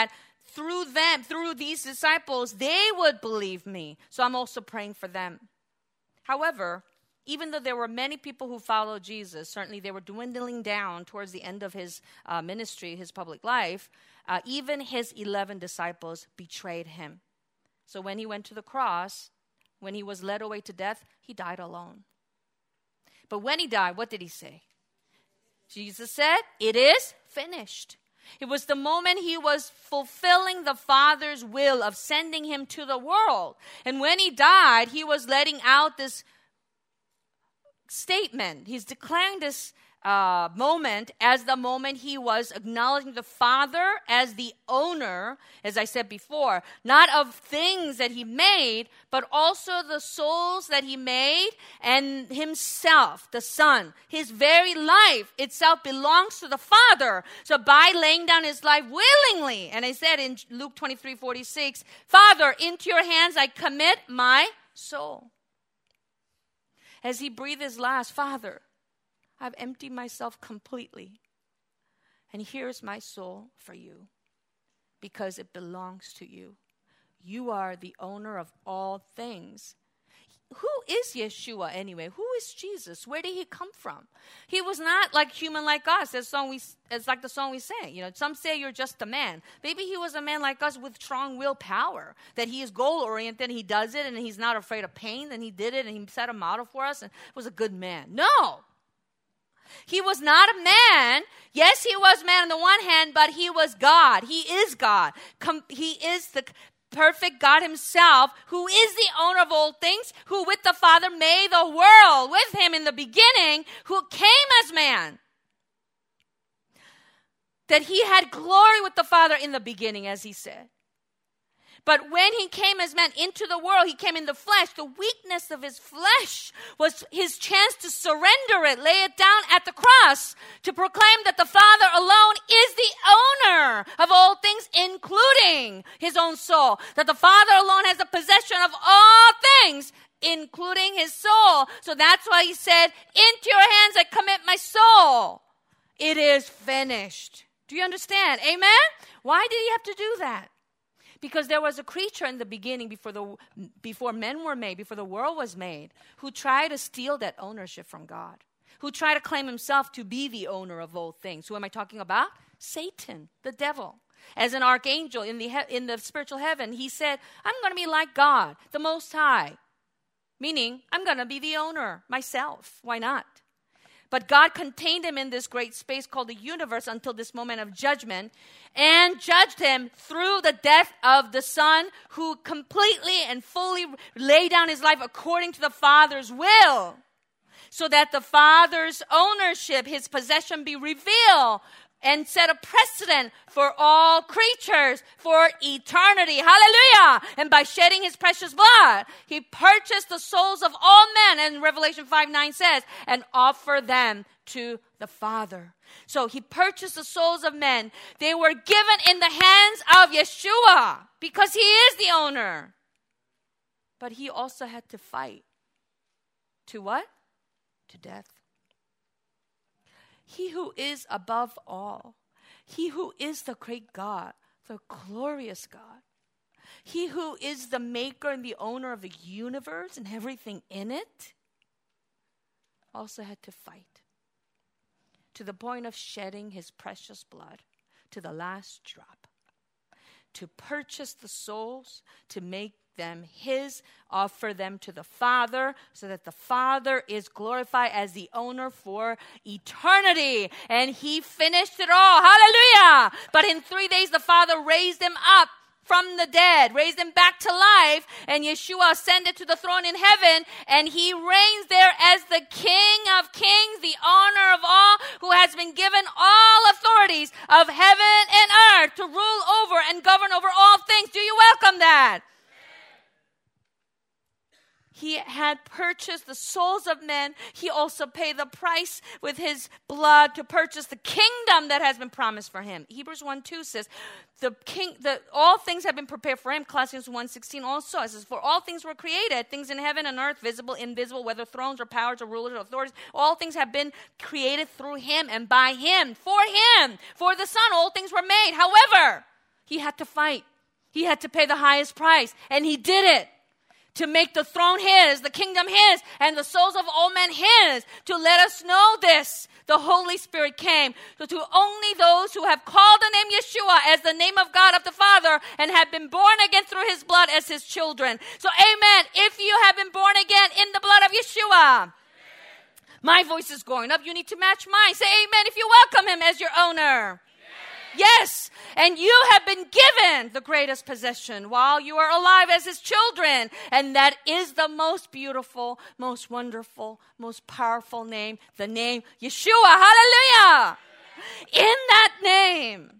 through them, through these disciples, they would believe me. So I'm also praying for them. However, even though there were many people who followed Jesus, certainly they were dwindling down towards the end of his uh, ministry, his public life, uh, even his eleven disciples betrayed him. So when he went to the cross, when he was led away to death, he died alone. But when he died, what did he say? Jesus said, "It is finished." It was the moment he was fulfilling the Father's will of sending him to the world. And when he died, he was letting out this statement. He's declaring this uh, moment as the moment he was acknowledging the Father as the owner, as I said before, not of things that he made, but also the souls that he made and himself, the Son. His very life itself belongs to the Father. So by laying down his life willingly, and I said in Luke twenty-three forty-six, "Father, into your hands I commit my soul." As he breathed his last, "Father, I've emptied myself completely. And here's my soul for you, because it belongs to you. You are the owner of all things." Who is Yeshua anyway? Who is Jesus? Where did he come from? He was not like human like us. As song we, it's like the song we sang. You know, some say you're just a man. Maybe he was a man like us with strong willpower, that he is goal-oriented, he does it, and he's not afraid of pain, and he did it, and he set a model for us, and was a good man. No! He was not a man. Yes, he was man on the one hand, but he was God. He is God. Com- he is the perfect God himself, who is the owner of all things, who with the Father made the world with him in the beginning, who came as man. That he had glory with the Father in the beginning, as he said. But when he came as man into the world, he came in the flesh. The weakness of his flesh was his chance to surrender it, lay it down at the cross, to proclaim that the Father alone is the owner of all things, including his own soul. That the Father alone has the possession of all things, including his soul. So that's why he said, "Into your hands I commit my soul. It is finished." Do you understand? Amen? Why did he have to do that? Because there was a creature in the beginning, before the before men were made, before the world was made, who tried to steal that ownership from God, who tried to claim himself to be the owner of all things. Who am I talking about? Satan, the devil. As an archangel in the he- in the spiritual heaven, he said, "I'm going to be like God, the Most High." Meaning, I'm going to be the owner myself. Why not? But God contained him in this great space called the universe until this moment of judgment, and judged him through the death of the Son, who completely and fully laid down his life according to the Father's will, so that the Father's ownership, his possession, be revealed and set a precedent for all creatures for eternity. Hallelujah! And by shedding his precious blood, he purchased the souls of all men, and Revelation five nine says, and offer them to the Father. So he purchased the souls of men. They were given in the hands of Yeshua because he is the owner. But he also had to fight. To what? To death. He who is above all, he who is the great God, the glorious God, he who is the maker and the owner of the universe and everything in it, also had to fight to the point of shedding his precious blood to the last drop, to purchase the souls, to make them his, offer them to the Father, so that the Father is glorified as the owner for eternity. And he finished it all. Hallelujah! But in three days, the Father raised him up from the dead, raised him back to life, and Yeshua ascended to the throne in heaven, and he reigns there as the King of kings, the owner of all, who has been given all authorities of heaven and earth to rule over and govern over all things. Do you welcome that? He had purchased the souls of men. He also paid the price with his blood to purchase the kingdom that has been promised for him. Hebrews one two says, the king, the, all things have been prepared for him. Colossians one sixteen also says, for all things were created, things in heaven and earth, visible, invisible, whether thrones or powers or rulers or authorities. All things have been created through him and by him, for him, for the Son. All things were made. However, He had to fight. He had to pay the highest price. And he did it to make the throne his, the kingdom his, and the souls of all men his. To let us know this, the Holy Spirit came. So to only those who have called the name Yeshua as the name of God of the Father and have been born again through his blood as his children. So amen. If you have been born again in the blood of Yeshua, my voice is going up. You need to match mine. Say amen if you welcome him as your owner. Yes, and you have been given the greatest possession while you are alive as his children. And that is the most beautiful, most wonderful, most powerful name, the name Yeshua. Hallelujah. In that name.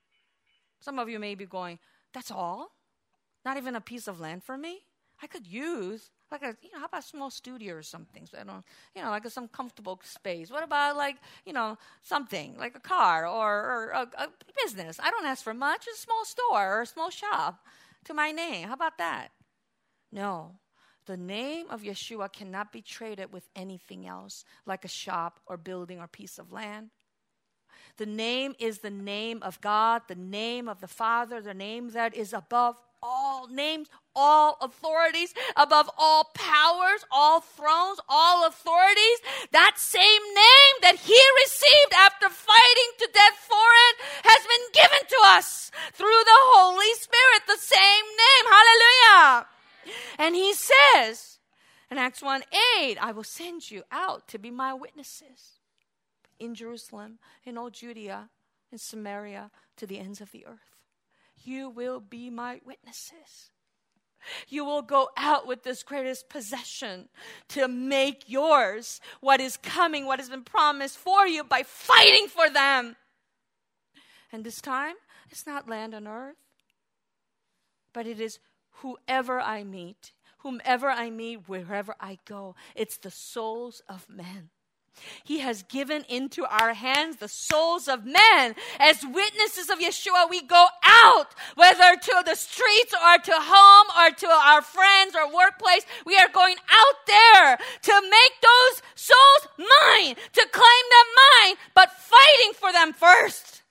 Some of you may be going, that's all? Not even a piece of land for me? I could use like a, you know, how about a small studio or something? So I don't, you know, like a, some comfortable space. What about like, you know, something like a car or, or a, a business? I don't ask for much. A small store or a small shop to my name. How about that? No. The name of Yeshua cannot be traded with anything else, like a shop or building or piece of land. The name is the name of God, the name of the Father, the name that is above all names, all authorities, above all powers, all thrones, all authorities. That same name that he received after fighting to death for it has been given to us through the Holy Spirit, the same name. Hallelujah. And he says in Acts one eight, I will send you out to be my witnesses in Jerusalem, in all Judea, in Samaria, to the ends of the earth. You will be my witnesses. You will go out with this greatest possession to make yours what is coming, what has been promised for you by fighting for them. And this time, it's not land and earth, but it is whoever I meet, whomever I meet, wherever I go. It's the souls of men. He has given into our hands the souls of men. As witnesses of Yeshua, we go out, whether to the streets or to home or to our friends or workplace. We are going out there to make those souls mine, to claim them mine, but fighting for them first.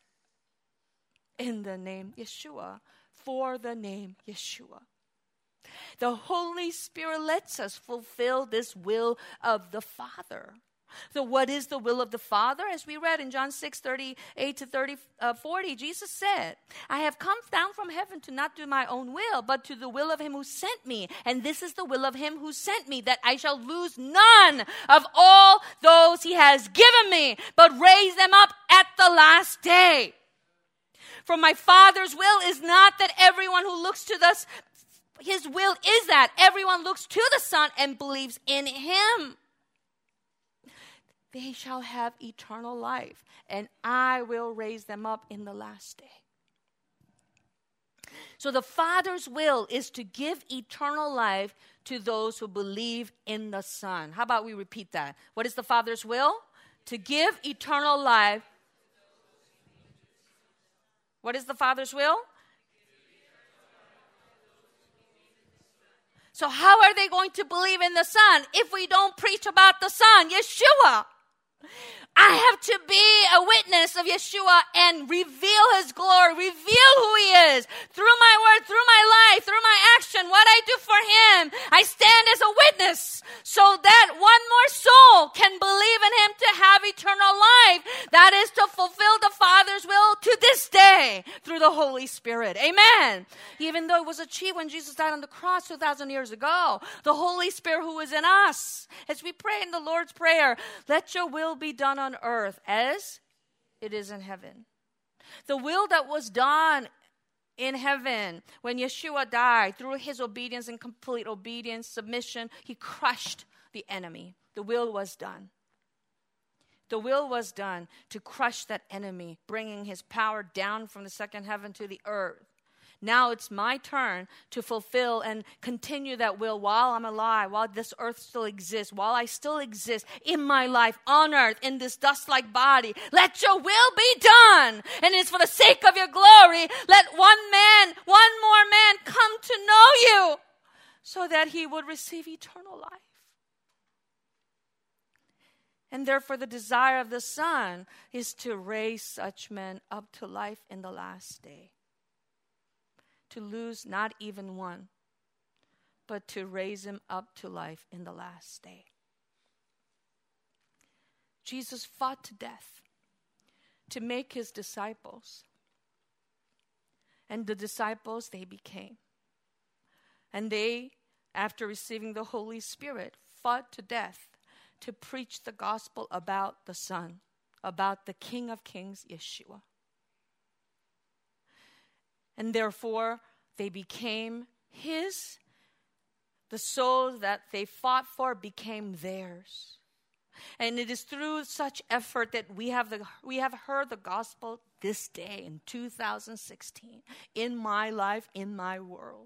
In the name Yeshua, for the name Yeshua. The Holy Spirit lets us fulfill this will of the Father. So what is the will of the Father? As we read in John six, thirty-eight to thirty, uh, forty, Jesus said, I have come down from heaven to not do my own will, but to the will of him who sent me. And this is the will of him who sent me, that I shall lose none of all those he has given me, but raise them up at the last day. For my Father's will is not that everyone who looks to us, his will is that everyone looks to the Son and believes in him. They shall have eternal life, and I will raise them up in the last day. So the Father's will is to give eternal life to those who believe in the Son. How about we repeat that? What is the Father's will? To give eternal life. What is the Father's will? So how are they going to believe in the Son if we don't preach about the Son, Yeshua? I have to be a witness of Yeshua and reveal his glory, reveal who he is through my word, through my life, through my action, what I do for him. I stand as a witness so that one more soul can believe in him to have eternal life. That is to fulfill the Father's will to this day through the Holy Spirit. Amen. Even though it was achieved when Jesus died on the cross two thousand years ago, the Holy Spirit who is in us, as we pray in the Lord's Prayer, let your will be done on earth as it is in heaven. The will that was done in heaven when Yeshua died, through his obedience and complete obedience, submission, he crushed the enemy. The will was done. The will was done to crush that enemy, bringing his power down from the second heaven to the earth. Now it's my turn to fulfill and continue that will while I'm alive, while this earth still exists, while I still exist in my life on earth, in this dust-like body. Let your will be done. And it's for the sake of your glory. Let one man, one more man come to know you so that he would receive eternal life. And therefore the desire of the Son is to raise such men up to life in the last day. to lose not even one, but to raise him up to life in the last day. Jesus fought to death to make his disciples. And the disciples, they became. And they, after receiving the Holy Spirit, fought to death to preach the gospel about the Son, about the King of Kings, Yeshua. And therefore, they became his. The souls that they fought for became theirs. And it is through such effort that we have the we have heard the gospel this day in two thousand sixteen, in my life, in my world.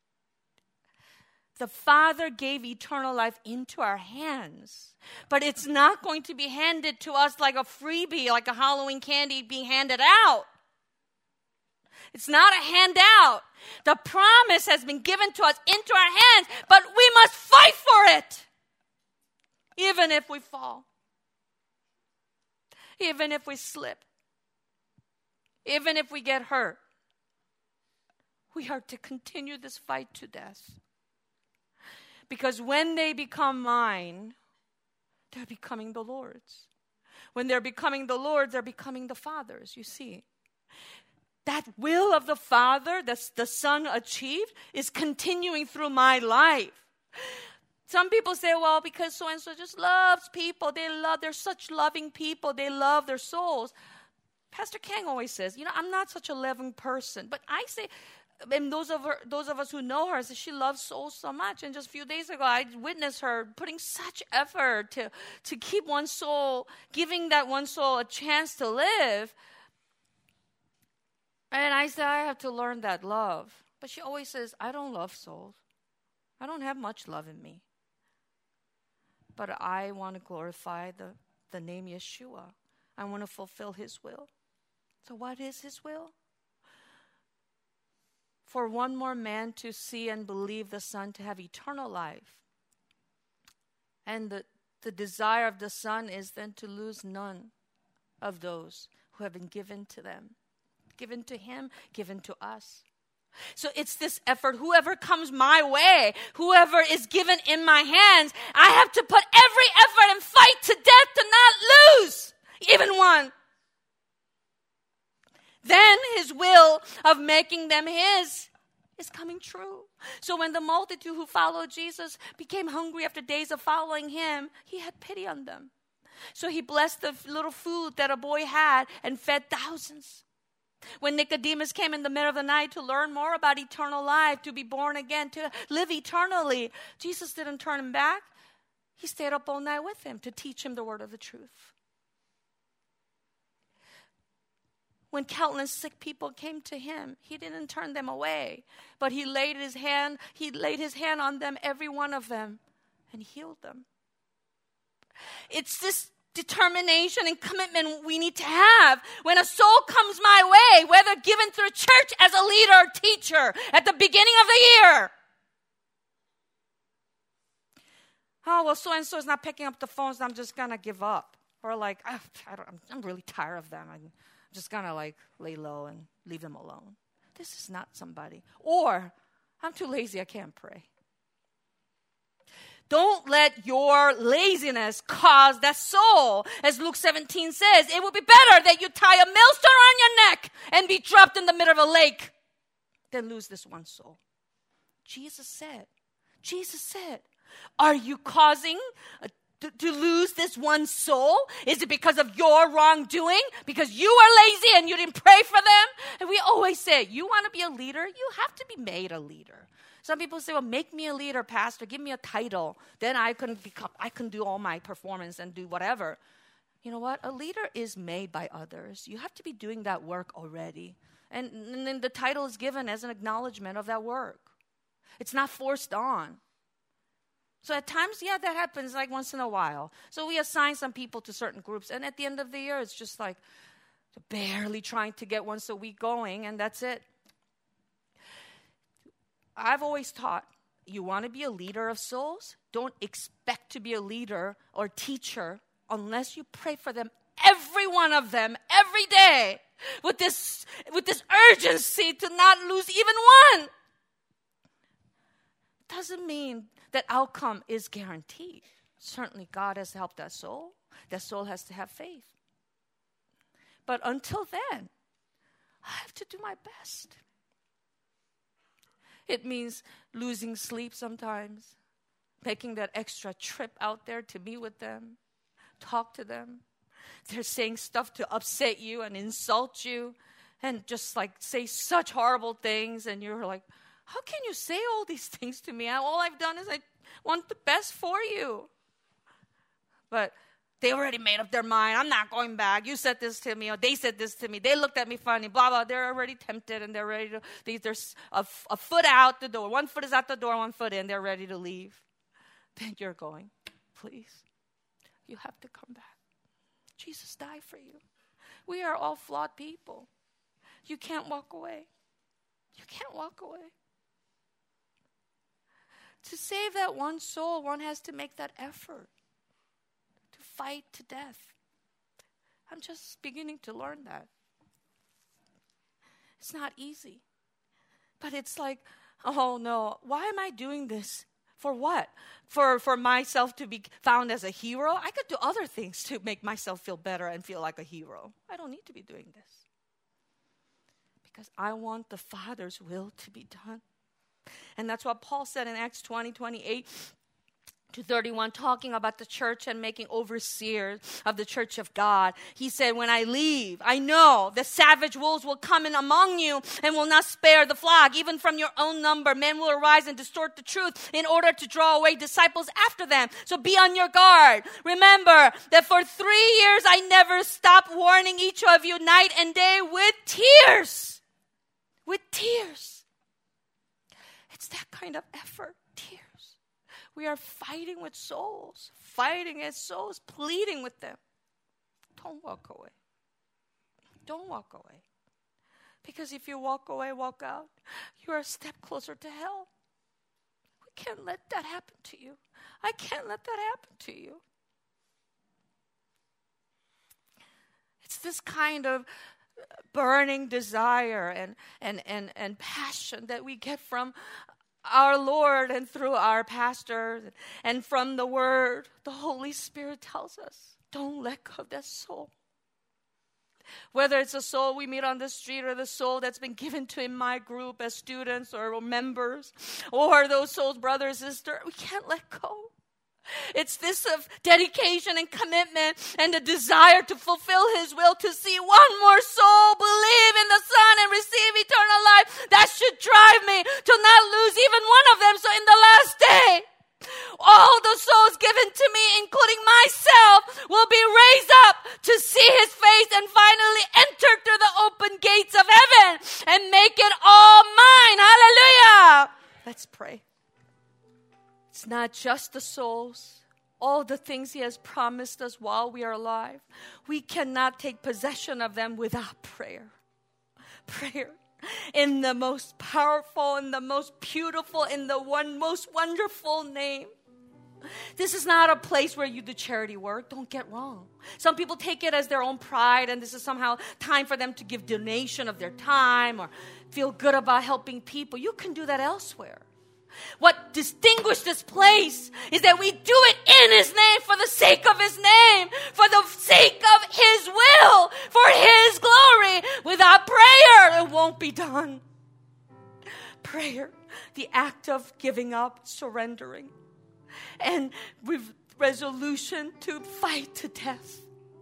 The Father gave eternal life into our hands, but it's not going to be handed to us like a freebie, like a Halloween candy being handed out. It's not a handout. The promise has been given to us into our hands, but we must fight for it. Even if we fall. Even if we slip. Even if we get hurt. We are to continue this fight to death. Because when they become mine, they're becoming the Lord's. When they're becoming the Lord's, they're becoming the Father's, you see. That will of the Father that the Son achieved is continuing through my life. Some people say, well, because so-and-so just loves people. They love, they're such loving people. They love their souls. Pastor Kang always says, you know, I'm not such a loving person. But I say, and those of her, those of us who know her, say she loves souls so much. And just a few days ago, I witnessed her putting such effort to, to keep one soul, giving that one soul a chance to live. And I said, I have to learn that love. But she always says, I don't love souls. I don't have much love in me. But I want to glorify the, the name Yeshua. I want to fulfill his will. So what is his will? For one more man to see and believe the Son, to have eternal life. And the, the desire of the Son is then to lose none of those who have been given to them. Given to him, given to us. So it's this effort. Whoever comes my way, whoever is given in my hands, I have to put every effort and fight to death to not lose even one. Then his will of making them his is coming true. So when the multitude who followed Jesus became hungry after days of following him, he had pity on them. So he blessed the little food that a boy had and fed thousands. When Nicodemus came in the middle of the night to learn more about eternal life, to be born again, to live eternally, Jesus didn't turn him back. He stayed up all night with him to teach him the word of the truth. When countless sick people came to him, he didn't turn them away, but he laid his hand, he laid his hand on them, every one of them, and healed them. It's this determination and commitment we need to have when a soul comes my way, whether given through church as a leader or teacher at the beginning of the year. Oh, well, so-and-so is not picking up the phones, I'm just going to give up. Or like, oh, I don't, I'm, I'm really tired of them. I'm just going to like lay low and leave them alone. This is not somebody. Or, I'm too lazy, I can't pray. Don't let your laziness cause that soul. As Luke seventeen says, it would be better that you tie a millstone around your neck and be dropped in the middle of a lake than lose this one soul. Jesus said, Jesus said, are you causing a, to, to lose this one soul? Is it because of your wrongdoing? Because you are lazy and you didn't pray for them? And we always say, you want to be a leader? You have to be made a leader. Some people say, well, make me a leader, pastor. Give me a title. Then I can become, I can do all my performance and do whatever. You know what? A leader is made by others. You have to be doing that work already. And, and then the title is given as an acknowledgement of that work. It's not forced on. So at times, yeah, that happens like once in a while. So we assign some people to certain groups. And at the end of the year, it's just like barely trying to get once a week going. And that's it. I've always taught, you want to be a leader of souls? Don't expect to be a leader or teacher unless you pray for them every one of them every day with this, with this urgency to not lose even one. Doesn't mean that outcome is guaranteed. Certainly God has helped that soul. That soul has to have faith. But until then, I have to do my best. It means losing sleep sometimes, making that extra trip out there to meet with them, talk to them. They're saying stuff to upset you and insult you and just like say such horrible things. And you're like, how can you say all these things to me? All I've done is I want the best for you. But they already made up their mind. I'm not going back. You said this to me, or they said this to me. They looked at me funny, blah, blah. They're already tempted, and they're ready to, they, there's a, a foot out the door. One foot is out the door, one foot in. They're ready to leave. Then you're going, please, you have to come back. Jesus died for you. We are all flawed people. You can't walk away. You can't walk away. To save that one soul, one has to make that effort. To fight to death. I'm just beginning to learn that. It's not easy. But it's like, oh no, why am I doing this? For what? For for myself to be found as a hero? I could do other things to make myself feel better and feel like a hero. I don't need to be doing this. Because I want the Father's will to be done. And that's what Paul said in Acts twenty, twenty-eight to thirty-one, talking about the church and making overseers of the church of God. He said, when I leave, I know the savage wolves will come in among you and will not spare the flock. Even from your own number, men will arise and distort the truth in order to draw away disciples after them. So be on your guard. Remember that for three years, I never stopped warning each of you night and day with tears. With tears. It's that kind of effort, tears. We are fighting with souls, fighting as souls, pleading with them. Don't walk away. Don't walk away. Because if you walk away, walk out, you are a step closer to hell. We can't let that happen to you. I can't let that happen to you. It's this kind of burning desire and, and, and, and passion that we get from our Lord and through our pastors and from the Word. The Holy Spirit tells us, don't let go of that soul. Whether it's a soul we meet on the street or the soul that's been given to in my group as students or members, or those souls, brother or sister, we can't let go. It's this of dedication and commitment and the desire to fulfill His will, to see one more soul believe in the Son and receive eternal life. That should drive me to not lose even one of them. So in the last day, all the souls given to me, including myself, will be raised up to see His face and finally enter through the open gates of heaven and make it all mine. Hallelujah. Let's pray. It's not just the souls, all the things He has promised us while we are alive. We cannot take possession of them without prayer. Prayer in the most powerful, in the most beautiful, in the one most wonderful name. This is not a place where you do charity work. Don't get wrong. Some people take it as their own pride, and this is somehow time for them to give donation of their time or feel good about helping people. You can do that elsewhere. What distinguishes this place is that we do it in His name, for the sake of His name, for the sake of His will, for His glory. Without prayer, it won't be done. Prayer, the act of giving up, surrendering, and with resolution to fight to death.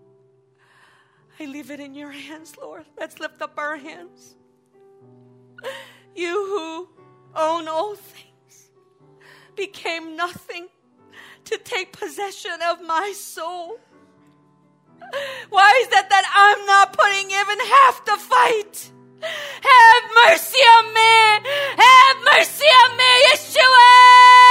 I leave it in your hands, Lord. Let's lift up our hands. You who own all things became nothing to take possession of my soul. Why is that that I'm not putting even half the fight? Have mercy on me. Have mercy on me, Yeshua.